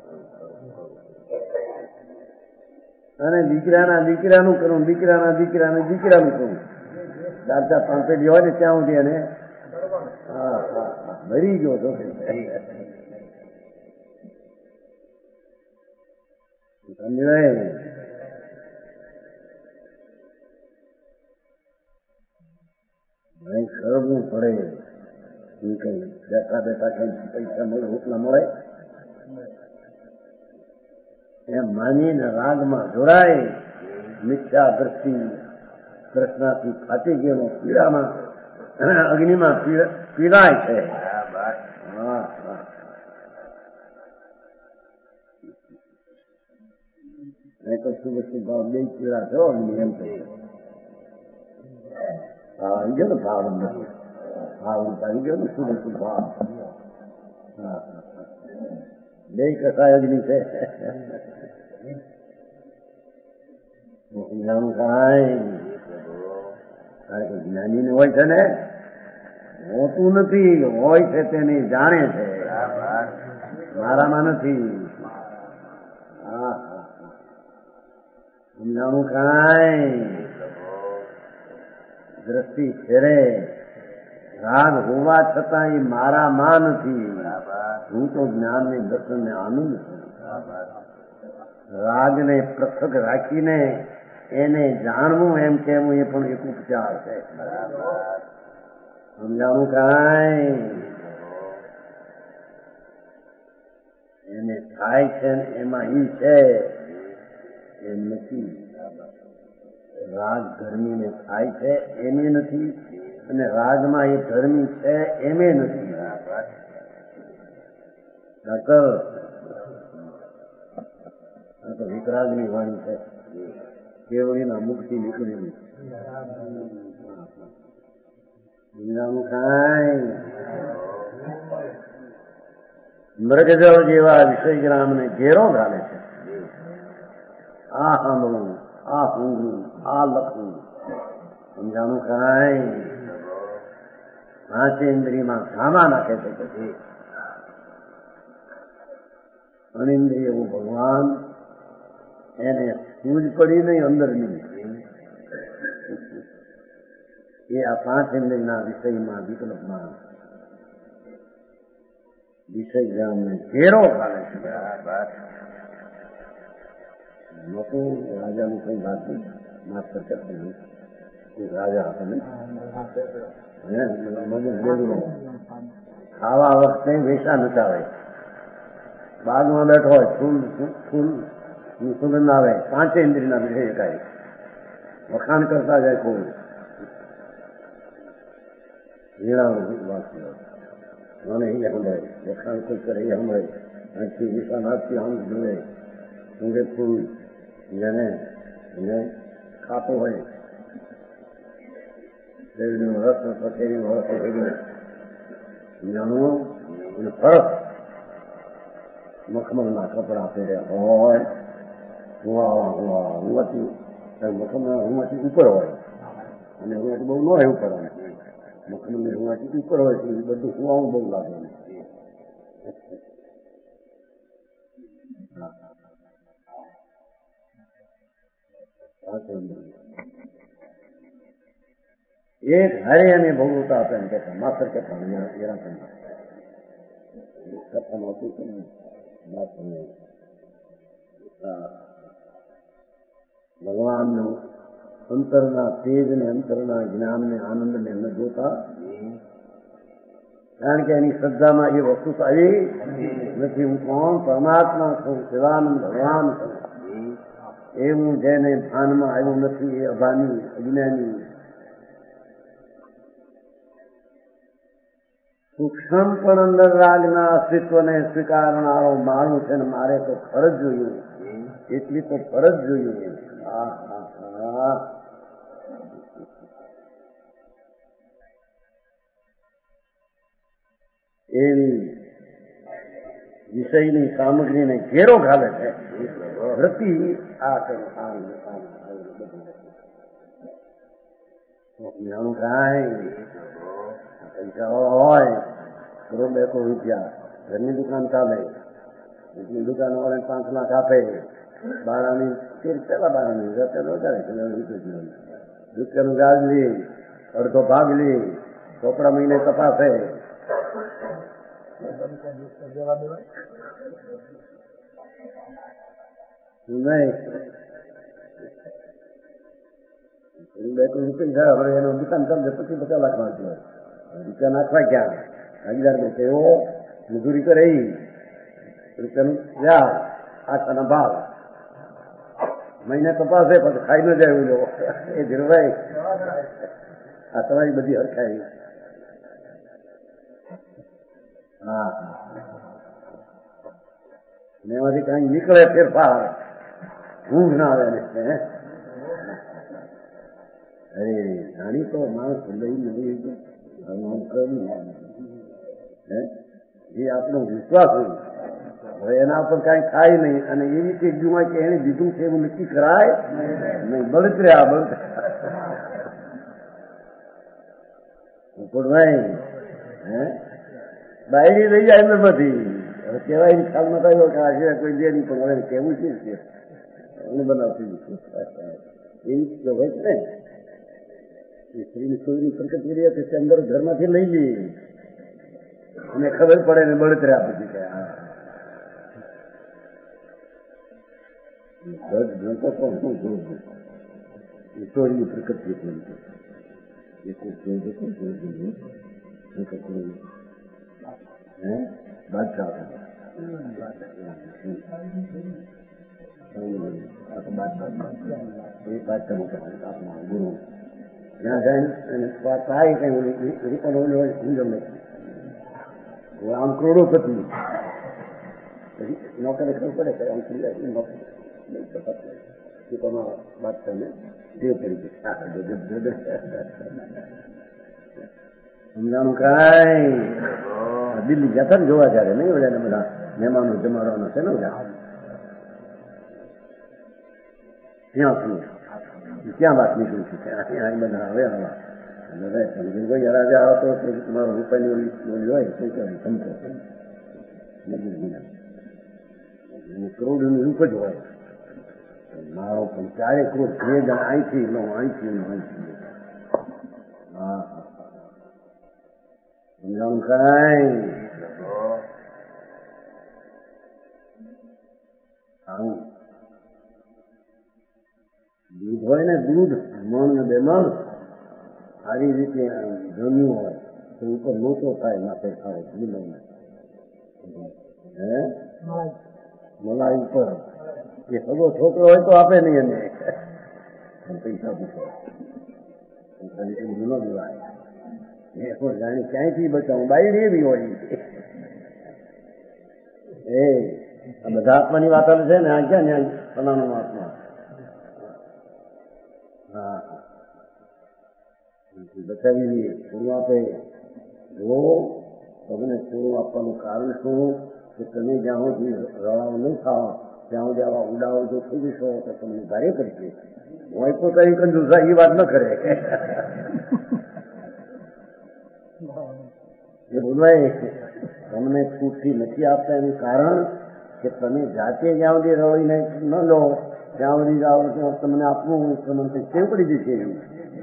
S2: અને દીકરાના દીકરાનું કરું, દીકરાના દીકરાને દીકરાનું કરું. ચાર ચાર પાંચે જેવા ને ત્યાં સુધી એને મરી ગયો તો સમજાય. ખરબવું પડે કઈ બેઠા બેઠા કઈ પૈસા મળે એટલા મળે એમ માનીને રાગમાં જોડાય. મિથ્યા દ્રષ્ટિ કૃષ્ણાથી ફાટી ગયેલો પીડામાં અગ્નિમાં પીડાય છે. નહીં તો શુભ શુભાવ બે પીડા છો અગ્નિ એમ કહે. ભાવ આવી ગયો ને, ભાવ નથી, ભાવ આવી ગયો ને શુભ શુભાવ. બે કસાય અગ્નિ છે. જ્ઞાની ને હોય છે ને, હોતું નથી, હોય છે તેની જાણે છે, મારામાં નથી. હા સમજાણું કાંઈ. દ્રષ્ટિ ફેરે રાગ હોવા છતાં એ મારામાં નથી. હું તો જ્ઞાન ને દર્શન ને આનંદ છું. રાગને પૃથક રાખીને એને જાણવું એમ કહેવું એ પણ એક ઉપચાર છે. સમજાણું કાંઈ. એને થાય છે ને એમાં ઈ છે એમ નથી. રાગ ધર્મીને થાય છે એમે નથી, અને રાગમાં એ ધર્મી છે એમે નથી. ડોક્ટર આ તો વિકરાગની વાણી છે, કેવડીના મુક્તિ નીકળેલી કાંઈ મૃગજળ જેવા વિષયગ્રામને ઘેરો ઘાલે છે. આ સાંભળવું, આ ઊંઘવું, આ લખવું, સમજાણું કાંઈ પાંચેન્દ્રિયમાં ધામા નાખે છે. પછી અનિન્દ્રિય એવું ભગવાન એને સૂઝ પડી નહીં અંદરની, એ આ પાંચ ઇન્દ્રિયના વિષયમાં વિકલ્પમાં વિષય જ્ઞાનને ઘેરો ખાલે છે. મોટું રાજાનું કઈ વાત નહીં, માસ્ટર કરતા નહીં, રાજા હતા ને ખાવા વખતે વેસા નચાવે, બાગમાં બેઠો હોય, ફૂલ ફૂલ સુગંધ આવે, પાંચે ઇન્દ્રિયના વિષય એકાય વખાણ કરતા જાય. કોઈ મને અહીંયા સંભળાય, વખાણ કોઈ કરે એ સંભળાય, અહીંથી વિશ્વનાથથી આમ જોડે સૂંઘે ફૂલ જેને એને ખાતો હોય, શેરડીનો રસ પથેરીનો રસ પથેરી જાણવું અને ફરક મખમલના કપડા પહેર્યા હોય, હુવા હુવા હુવાથી મખમલ હુવાથી ઉપર હોય અને હુવાથી બહુ ન હોય ઉપર હોય, મખમલની હુવાથી ઉપર હોય તો બધું હુવાનું બહુ લાગે. એક હારે અને ભોગવતા હતા એમ કહેતા, માસ્ટર કહેતા હેરાન કથામાં હતું કે ભગવાનનું અંતરના તેજ ને અંતરના જ્ઞાનને આનંદને ન જોતા, કારણ કે એની શ્રદ્ધામાં એ વસ્તુ આવી નથી. હું કોણ? પરમાત્મા છું, શિવાનંદ ભગવાન છું. એવું જેને ભાનમાં આવ્યું નથી એ અભાની અજ્ઞાની. સૂક્ષ્મ પણ અંદર રાજના અસ્તિત્વને સ્વીકારનારો મારું છે ને મારે તો ફરજ જોયું, એટલી તો ફરજ જોયું. એવી વિષયની સામગ્રીને ઘેરો ઘાલે છે વૃત્તિ. આ જાણું કાંઈ પૈસા હોય કરોડ બે કરોડ રૂપિયા, ઘરની દુકાન ચાલે, એટલી દુકાન વાળે પાંચ લાખ આપે, બાળાની પેલા બાળાની વધારે રૂપિયાનું વ્યાજ લે, અડધો ભાગ લે, ચોપડા મહિને તપાસે. નહીં બે કરોડ રૂપિયા હવે એનો દુકાન ચાલશે, પછી પચાસ લાખ માં રૂપિયા નાખવા ક્યાં? ભાગીદાર ને કેવો મજૂરી કરે રૂપિયાનું વ્યાજ, આખાના ભાવ મહિને તપાસે, પછી ખાઈ ન જાય એવું એ ધીરભાઈ. આ તમારી બધી હરખાઈ. હા, એમાંથી કઈ નીકળે ફેરફાર, ઊંઘ ના આવે ને. અરે જાણી તો માણસ લઈ નથી, જે આપણો વિશ્વાસ હોય હવે એના પર કઈ થાય નહીં, અને એવી રીતે એકદમ કે એને દીધું છે એવું નક્કી કરાય નહીં. બળતર્યા બળતરાય હે બાયરી લઈ જાય એમને બધી. હવે કેવાય ખ્યાલમાં થયો કે આ સિવાય કોઈ દે નહીં, પણ હવે કેવું છે એને બનાવતી એવી હોય છે ને. સ્ત્રીની છોકરી પ્રકટ કરી કે અંદર ઘરમાંથી લઈ લઈએ અને ખબર પડે ને બળતરા પછી કે છોકરી પ્રકટ બાદશાહ બાદશાહ ગુરુ ત્યાં જઈને થાય કઈ રૂપિયા ઊંઝો નથી, આમ કરોડોપતિ નોકરી કરવું પડે કે અંકલી નોકરી એ તમારા બાદશાહને દેવ તરીકે સમજાણું કાંઈ દિલ્હી જતા ને જોવા ત્યારે નહીં ઓલા બધા મહેમાનો જમાડવાના છે ને બધા ત્યાં શું ક્યાં વાત નીકળી છે અહીં બધા હવે હવે રાજા આવતો તમારો રૂપિયાની ઓલી ઓલી હોય શું કહેવાય સમજો કરોડનું રૂપ જ હોય મારો પણ ચારે કરોડ બે જણ અહીંથી લો અહીંથી અહીંથી હા સમજાણું કાંઈ આવું દૂધ હોય ને દૂધ મણ ને બે મણ સારી રીતે જમ્યું હોય તો ઉપર લોચો થાય માથે ખાવે હે મલાઈ ઉપર એ સગો છોકરો હોય તો આપે નહીં એને પૈસા પૂછો ન દેવાય એ કોઈ જાણી ક્યાંયથી બચાવું બાયડી એવી હોય એ આ બધા આત્માની વાત છે ને આ ક્યાં ત્યાં ફલાણો આત્મા હા બચાવી લઈએ પૂરું આપે જો તમને પૂરું આપવાનું કારણ શું કે તમે જ્યાં સુધી રળાવ નહીં ખાઓ ત્યાં સુધી આવા ઉડાવો જો થઈ જશો તો તમને ભારે પડશે હોય પોતાની કંજૂસા એ વાત ન કરે એ બોલવાય તમને છૂટથી નથી આપતા એનું કારણ કે તમે જાતે જ્યાં સુધી રળીને ન લો ત્યાં સુધી જાઓ તો તમને આપવું તમને કેમ પડી જશે એવું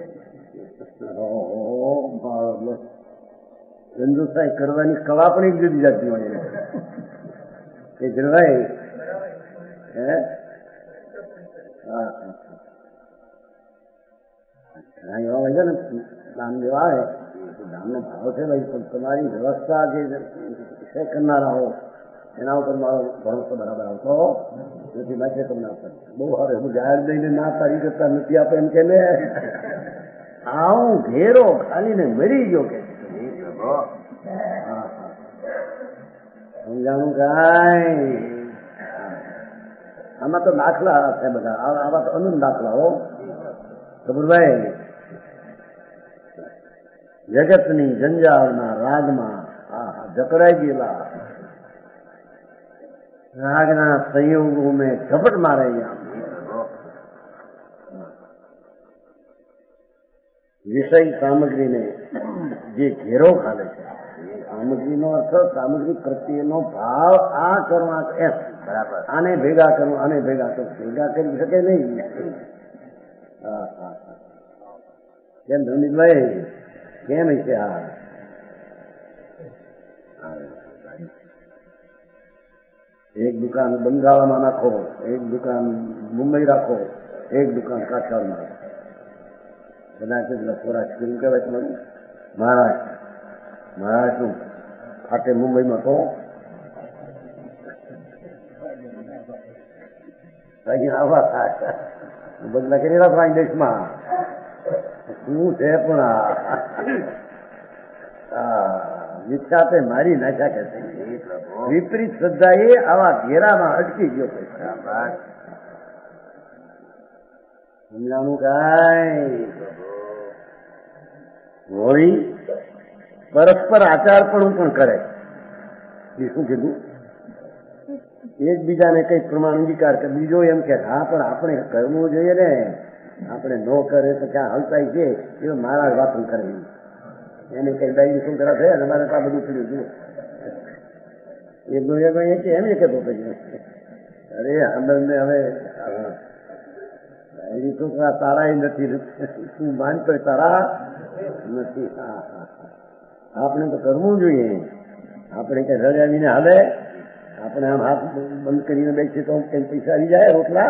S2: કંજૂસાઈ કરવાની કળા પણ એક જુદી જાતની હોય એ જળવાય હે હા એવા હોય છે ને દાન દેવા આવે દાનનો ભાવ છે ભાઈ પણ તમારી વ્યવસ્થા જે છે કરનારા હો એના ઉપર મારો ભરોસો બરાબર આવતો નથી માટે તમને આપે બહુ સારું હું જાહેર દઈને ના તારી કરતા નથી આપે એમ કે ને આવું ઘેરો ખાલી ને મરી ગયો કે સમજાણું કાંઈ આમાં તો દાખલા છે બધા આવા તો અનંત દાખલા હો ખબરભાઈ જગતની જંજાળના રાગમાં આ જકડાઈ ગયેલા રાગના સંયોગો મેં ઝપટ મારે વિષય સામગ્રીને જે ઘેરો ખાલે છે સામગ્રીનો અર્થ સામગ્રી પ્રત્યેનો ભાવ આ કરવા એમ બરાબર આને ભેગા કરવું આને ભેગા કરવું ભેગા કરી શકે નહીં હા હા કેમ ધનિભાઈ કેમ છે આ એક દુકાન બંગાળમાં નાખો એક દુકાન મુંબઈ રાખો એક દુકાન કાઠિયાવાડમાં રાખો કદાચ લખોરા શું કહેવાય તમારું મહારાષ્ટ્ર મહારાષ્ટ્રનું ખાતે મુંબઈમાં તો આવા થાય બદલા કરી રાખો અહીં દેશમાં શું છે પણ આ વિખ્યાતે મારી નાખ્યા કે વિપરીત શ્રદ્ધા એ આવા ઘેરામાં અટકી ગયો છે સમજાણું કાંઈ હોળી પરસ્પર આચારપણું પણ કરે એ શું કીધું એકબીજાને કઈ પ્રમાણ અંગીકાર કરે બીજો એમ કે હા પણ આપણે કરવું જોઈએ ને આપણે ન કરે તો ક્યાં હલતાઈ છે એ મારા વાતો કરે એને કઈ બાઈ શું કરા છે અમારે તો આ બધું પીડ્યું જુઓ એક કે એમ કહેતો અરે આનંદને હવે એની છોકરા તારા નથી તું માનતો તારા નથી હા હા આપણે તો કરવું જોઈએ આપણે કઈ રજાવીને હાલે આપણે આમ હાથ બંધ કરીને બેસીએ તો કઈ પૈસા આવી જાય રોટલા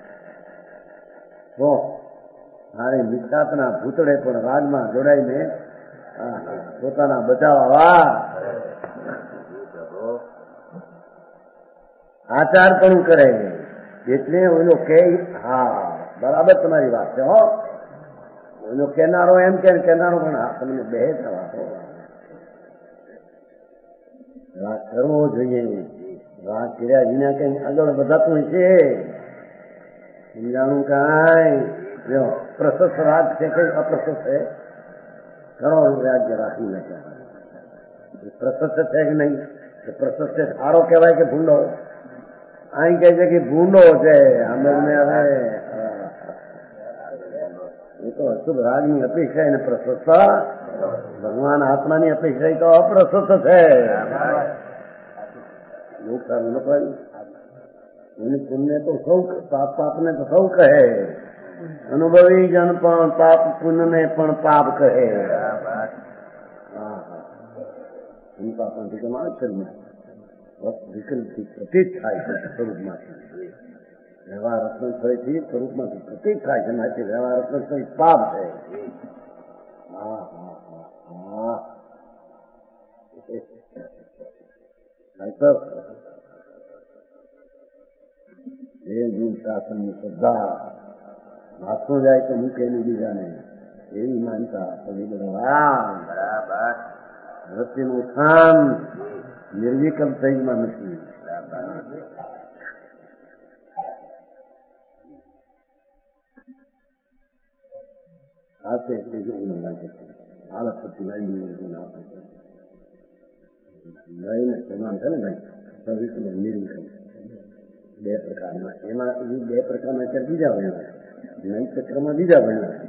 S2: હો મારે મિથ્યાતના ભૂતળે પણ રાગમાં જોડાઈને પોતાના બચાવવા આચાર પણ કરે એટલે ઓલો કે હા બરાબર તમારી વાત છે હો ઓલો કેનારો એમ કે કેનારો પણ તમને બે થવા કરવો જોઈએ રાગ કર્યા વિના કઈ આગળ વધાતું છે? સમજાણું કાંઈ? જો પ્રશસ્ત રાગ છે કઈ અપ્રશસ્ત છે? ઘણો રાજ્ય રાખી નથી. પ્રશસ્ત છે કે નહીં? પ્રશસ્ત છે સારો કહેવાય કે ભૂંડો? અહીં કહે છે કે ભૂંડો છે. આંબેડને હવે એ તો અશુભ રાગની અપેક્ષા એને પ્રશસ્તા, ભગવાન આત્માની અપેક્ષા તો અપ્રશસ્ત છે. લોક સારું ન કહ્યું એની પુણ્ય તો સૌ, પાપ પાપને તો સૌ કહે, અનુભવી જન પણ પાપ પુણ્યને પણ પાપ કહે. પાપથી કેમ વિકલ્પથી પ્રતીત થાય છે સ્વરૂપમાંથી. વ્યવહાર રત્ન સ્થળથી સ્વરૂપમાંથી પ્રતીત થાય છે. માટે વ્યવહાર રત્ન સ્થળ પાપ છે. હા હા હા હા એ ગુણ શાસનની શ્રદ્ધા વાંચવું જાય તો મૂકેલી બીજાને એવી માનતા બરાબર. વૃત્તિનું સ્થાન નિર્વિકલ્પ થઈમાં નથી. સાથે હાલત લઈને સમાન છે ને ભાઈ, સવિકલ્પ નિર્વિકલ્પ બે પ્રકારના. એમાં બે પ્રકારના અત્યારે બીજા ભણ્યા. નૈત ચક્રમાં બીજા ભણ્યા.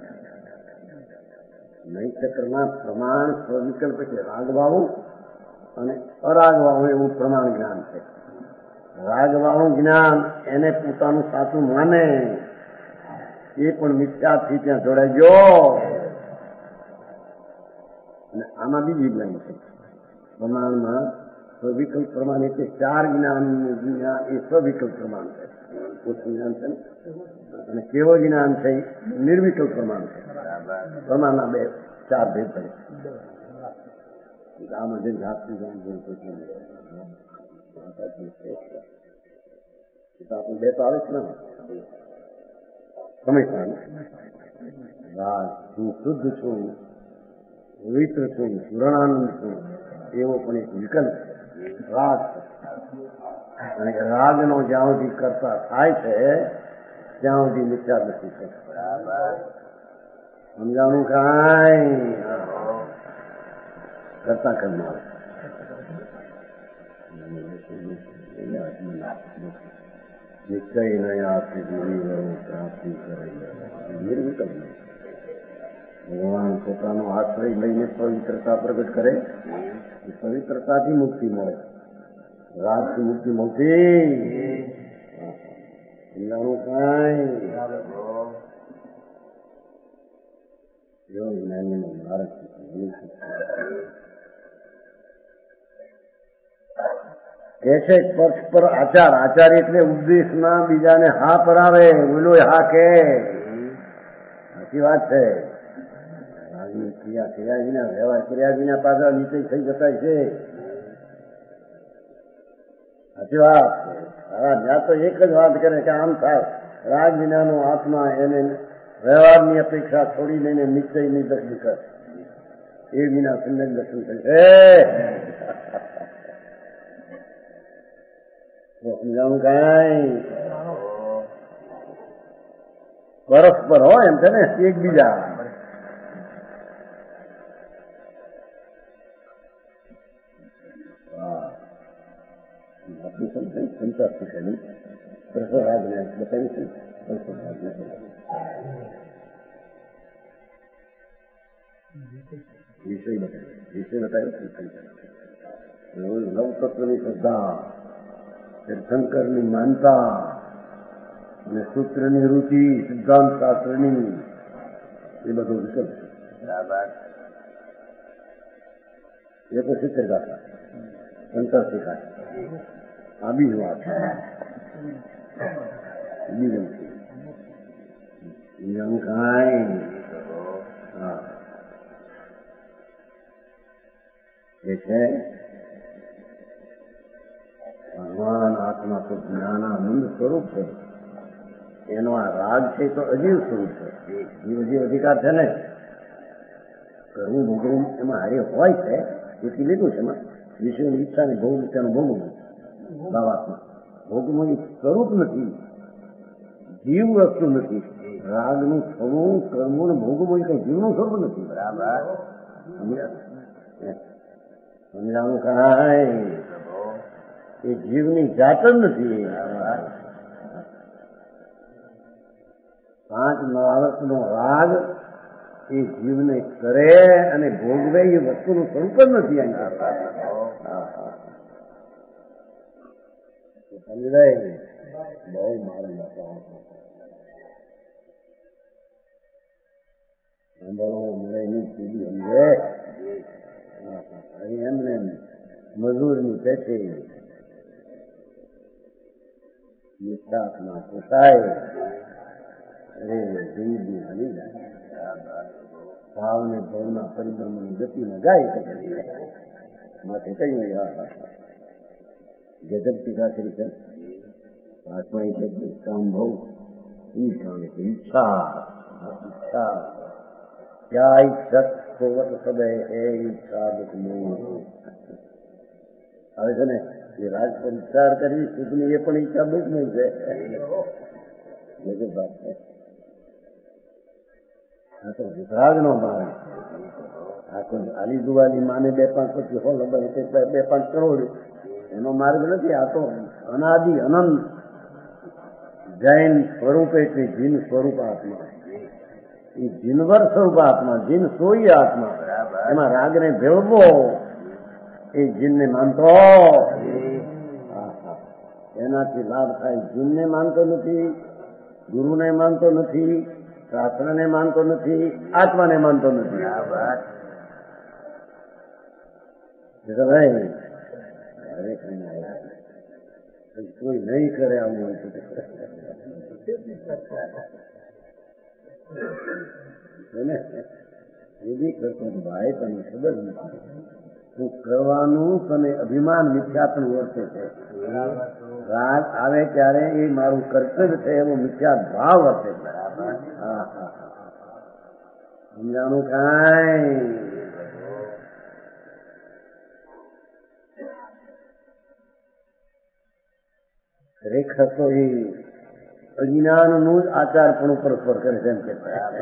S2: નૈત ચક્રમાં પ્રમાણ સ્વવિકલ્પ છે. રાગવાળું અને અરાગવાળું એવું પ્રમાણ જ્ઞાન છે. રાગવાળું જ્ઞાન એને પોતાનું સાચું માને, એ પણ મિથ્યાથી ત્યાં જોડાઈ ગયો. અને આમાં બીજી જ્ઞાન છે પ્રમાણમાં સ્વવિકલ્પ પ્રમાણ, એટલે ચાર જ્ઞાન જ્ઞાન એ સ્વવિકલ્પ પ્રમાણ છે. ઓછું જ્ઞાન છે અને કેવું જ્ઞાન છે નિર્વિકલ્પ પ્રમાણ છે. પ્રમાણના બે ચાર ભેદ પડે. આમાં જે જાતનું જ્ઞાન આપણે બે તો આવે છે ને સમજતા. રાગ હું શુદ્ધ છું, પવિત્ર છું, પૂર્ણાનંદ છું, એવો પણ એક વિકલ્પ રાગ. અને રાગનો જ્યાં સુધી કરતા થાય છે ત્યાં સુધી મિથ્યા નથી થતા. સમજાણું કાંઈ? કરતા કરનાર નિશ્ચય નયા પ્રાપ્તિ કરે નિર્વિકલ્પ. ભગવાન પોતાનો આશ્રય લઈને પવિત્રતા પ્રગટ કરે, પવિત્રતાથી મુક્તિ મળે. રાગથી મુક્તિ મળતી સમજાણું કાંઈ? જ્ઞાનીનો માર્ગ કે છે પરસ્પર આચાર. આચાર એટલે ઉપદેશમાં બીજાને હા પરાવે, ઓલો હા કે. સાચી વાત છે. રાજની ક્રિયા કર્યા વિના, વ્યવહાર કર્યા વિના પાછા નીચે થઈ જતા છે. સાચી વાત છે. ત્યાં તો એક જ વાત કરે કે આમ થાય. રાગ વિનાનો આત્મા એને વ્યવહારની અપેક્ષા છોડી લઈને નિશ્ચયની દર્શન કરે, એ વિના સમ્યક દર્શન થશે. સમજાવું કાંઈ? પરસ્પર હોય એમ છે ને એકબીજા. સંતાપ શીખેલી પ્રસરાજને બતાવી છે. વિષય બતાવ્યો વિષય બતાવ્યો નવ તત્વની શ્રદ્ધા, તીર્થંકરની માનતા અને સૂત્રની રુચિ, સિદ્ધાંત શાસ્ત્રની, એ બધું વિકલ્પ છે. એ તો સિત્તેર ગાથા સંતર શીખાય. આ બીજું વાત બીજું બીજું કાંઈ. હા એ છે ભગવાન આત્મા તો જ્ઞાનાનંદ સ્વરૂપ છે. એનો આ રાગ છે તો અજીવ સ્વરૂપ છે. જીવ અજીવ અધિકાર છે ને, કરવું ભોગવું એમાં હારે હોય છે. એથી લીધું છે એમાં વિષયની ઈચ્છા ને ભોગ ત્યાંનું ભોગવું. ભાવાત્મા ભોગમય સ્વરૂપ નથી, જીવ વસ્તુ નથી. રાગનું થવું કર્મનું ભોગમય કઈ જીવનું સ્વરૂપ નથી. બરાબર સમજાવું કાંઈ એ જીવની જાત જ નથી. પાંચ મહાવર્તનો રાગ એ જીવને કરે અને ભોગવે એ વસ્તુનું સ્વરૂપ જ નથી. સમજાય બહુ મારું સાંભળવા મળે એની સીધી સમજે. એમને મજૂરની પેટે નિષ્ઠામાં પોસાય. અરે જિંદગી હાલી જાય. ભાવને ભાવના પરિભ્રમણ ગતિમાં ગાય માથે કહ્યું ગજબ ટીકા કરી છે. આત્મા એટલે કામ ભાવ ઈચ્છા ઈચ્છા ઈચ્છા क्या इच्छत सोवत સદય હે ઈચ્છા દુઃખની. હવે છે ને એ રાજ પર વિચાર કરી સુખની એ પણ ઈચ્છા દુઃખની છે. વાત છે આ તો વિતરાગ નો માન. આ કોઈ આલી દુવાલી માને બે પાંચ પછી હો લબાઈ બે પાંચ કરોડ એનો માર્ગ નથી. આ તો અનાદિ અનંત જૈન સ્વરૂપ એટલે જીન સ્વરૂપ આત્મા. એ જીનવર સ્વરૂપ આત્મા, જીન સોઈ આત્મા. એમાં રાગને ભેળવો એ જીનને માનતો એનાથી લાભ થાય. જીનને માનતો નથી, ગુરુને માનતો નથી, શાસ્ત્રને માનતો નથી, આત્માને માનતો નથી. કોઈ નહીં કરે આવું હોય તો ભાઈ તને ખબર નથી હું કરવાનું તને અભિમાન મિથ્યાત્વ વર્તે છે. રાગ આવે ત્યારે એ મારું કર્તવ્ય છે એવો મિથ્યા ભાવ વર્તે છે. હા હા સમજાણું કાંઈ. ખરેખર તો એ અજ્ઞાનનું જ આચારપણું પરસ્પર કરે છે એમ કે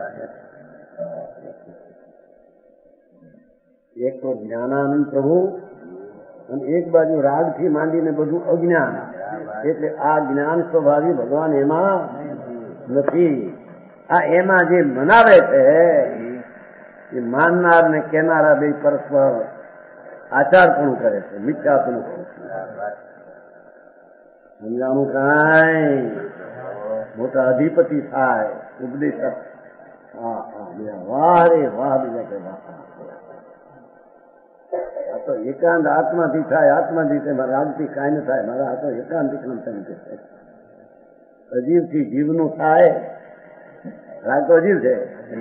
S2: એક તો જ્ઞાનાનંદ પ્રભુ અને એક બાજુ રાગથી માંડીને બધું અજ્ઞાન. એટલે આ જ્ઞાન સ્વભાવી ભગવાન એમાં નથી. આ એમાં જે મનાવે છે એ માનનાર ને કહેનારા બે પરસ્પર આચારપણું કરે છે, મિથ્યાપણું કરે છે. સમજાણું કાંઈ. મોટા અધિપતિ થાય ઉપદેશક. હા હા વાહ રે વાહ. બીજા કે વાહ આ તો એકાંત આત્માથી થાય. આત્માથી થાય મારા રાજથી કાંઈ ન થાય. મારા આ તો એકાંતિક તરીકે છે. અજીવથી જીવનું થાય. રાગ તો અજીવ છે.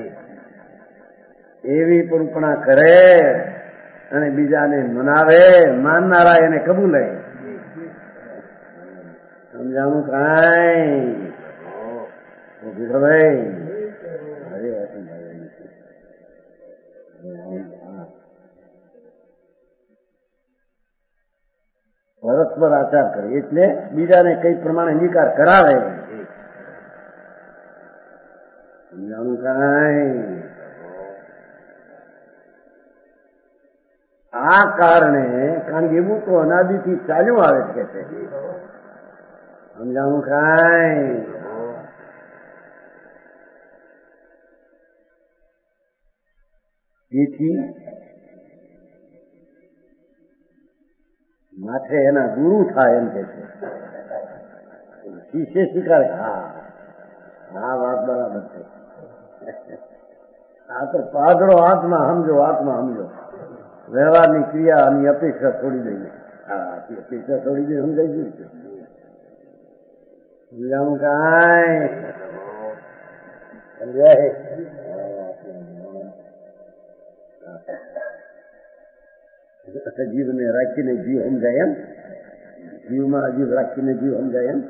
S2: એવી પૂર્પણા કરે અને બીજાને મનાવે. માનનારા એને કબૂલે. સમજાણું કાંઈ. ભાઈ પરસ્પર આચાર કરે એટલે બીજાને કઈ પ્રમાણે અંગીકાર કરાવે. સમજાણું કાંઈ. આ કારણે કારણ કે એવું તો અનાદિથી ચાલ્યું આવે છે. સમજાણું કાંઈ. તેથી માથે એના ગુરુ થાય એમ કે છે. શિષ્ય સ્વીકારે. હા આ વાત બરાબર છે. આ તો પાઘડો આત્મા સમજો. આત્મા સમજો. વ્યવહારની ક્રિયાની અપેક્ષા છોડી દઈએ. હા અપેક્ષા છોડી દઈએ. સમજાઈ ગયું છે. સમજાવું કાંઈ. સમજાય. જીવને રાખીને જીવ સમજાય એમ. જીવમાં અજીવ રાખીને જીવ સમજાય એમ.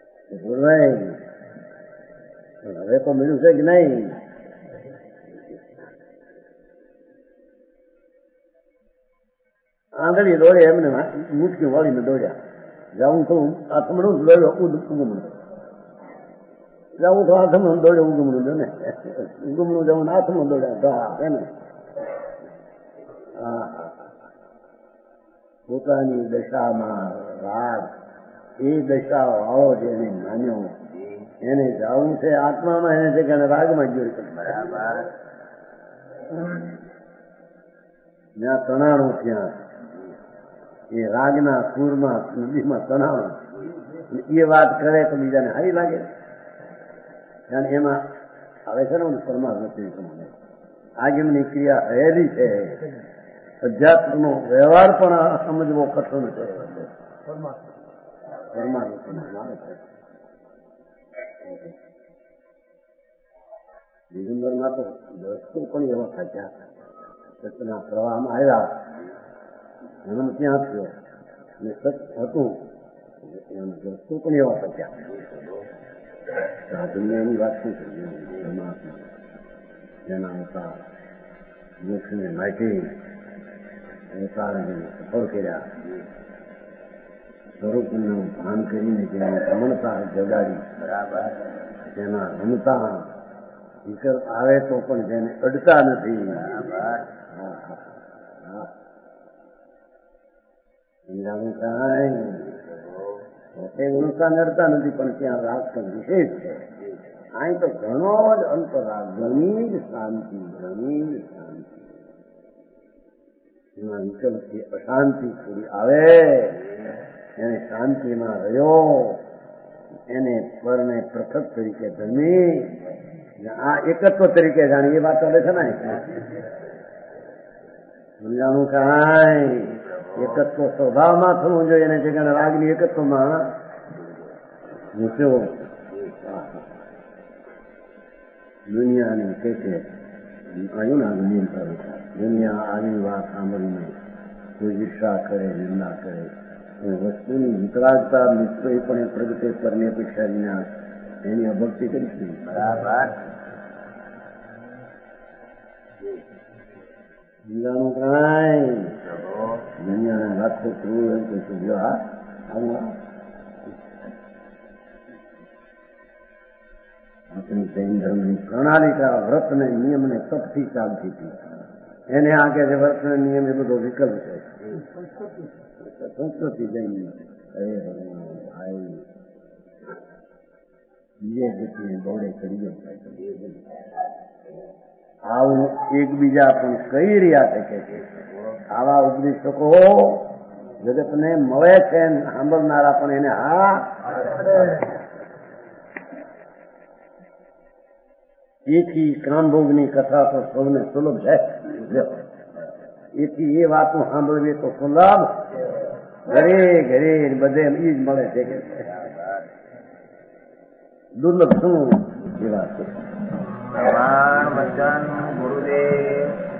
S2: હવે તો મળ્યું છે કે નહીં? આંધળી દોડે એમને મુઠ્ઠી વાળીને દોડ્યા. જાઉં તો આથમણું દોડ્યો ઉગમણું, જાઉં તો આથમણું દોડ્યો ઉગમણું જો ને, ઉગમણું જવું આથમણું દોડ્યા એને. હા, પોતાની દશામાં રાગ એ દશા આવો જેને માન્યો એને જવું છે આત્મામાં, એને જગ્યાને રાગમાં જ જોઈ. બરાબર. જ્યાં તણાણું ત્યાં એ રાગના સુરમાં નદીમાં તણાણું એ વાત કરે તો બીજાને સારી લાગે. કારણ એમાં આવે છે ને પરમાત્મા આગમની ક્રિયા રહેલી છે. અધ્યાત્મનો વ્યવહાર પણ સમજવો કઠણ છે. પરમાત્મા દિગંબરમાં તો દસ્તો પણ એવા થાક્યા. સતના પ્રવાહમાં આવ્યા, જન્મ ત્યાં થયો અને સત હતું દસ્તો પણ એવા થાક્યા. દુનિયાની વાત શું કરી? પરમાત્મા જેના હતા મોક્ષને માટે સફળ કર્યા, સ્વરૂપનું ભાન કરીને જેને રમણતા જગાડી. બરાબર. તેના રમતા વિકર આવે તો પણ જેને અડતા નથી. સમજાવું કાંઈ ઉલટા નડતા નથી, પણ ત્યાં રાગ તો વિશેષ છે. અહીં તો ઘણો જ અંતરાગ, ઘણી જ શાંતિ, ઘણી જ શાંતિ. એમાં વિકલ્પથી અશાંતિ થોડી આવે, એને શાંતિમાં રહ્યો, એને પરને પૃથક તરીકે જમી આ એકત્વ તરીકે જાણી. એ વાત ચાલે છે ને, સમજાણું કાંઈ એકત્વ સ્વભાવમાં થવું જોઈએ, એને જગ્યાને રાગની એકત્વમાં મૂક્યો. દુનિયાની કે છે આવ્યું ના દુનિયા આવી વાત સાંભળીને કોઈ ઈર્ષા કરે, નિંદા કરે, વસ્તુની વિતરાગતા મિત્રો પણ પ્રગટે પરને અપેક્ષા વિના એની અભક્તિ કરીશું. બરાબર. સમજાણું કાંઈ દુનિયાને વાત તો કરવું એમ કહીશું. જો હા આવું આપણી જૈન ધર્મની પ્રણાલિકા વ્રતને નિયમને તપથી ચાલતી હતી. એને આ કે છે વ્રતને નિયમ એ બધો વિકલ્પ છે. સંસ્કૃતિ જૈન બીજે જતી દોડે કરી આવું એકબીજા પણ કહી રહ્યા છે કે આવા ઉપદેશકો જગતને મળે છે, સાંભળનારા પણ એને હા. એથી કામભોગની કથા તો સૌને સુલભ છે. એથી એ વાતો સાંભળવી તો સુલભ, ઘરે ઘરે બધે એ જ મળે છે કે દુર્લભ શું એ વાત છે. ગુરુદેવ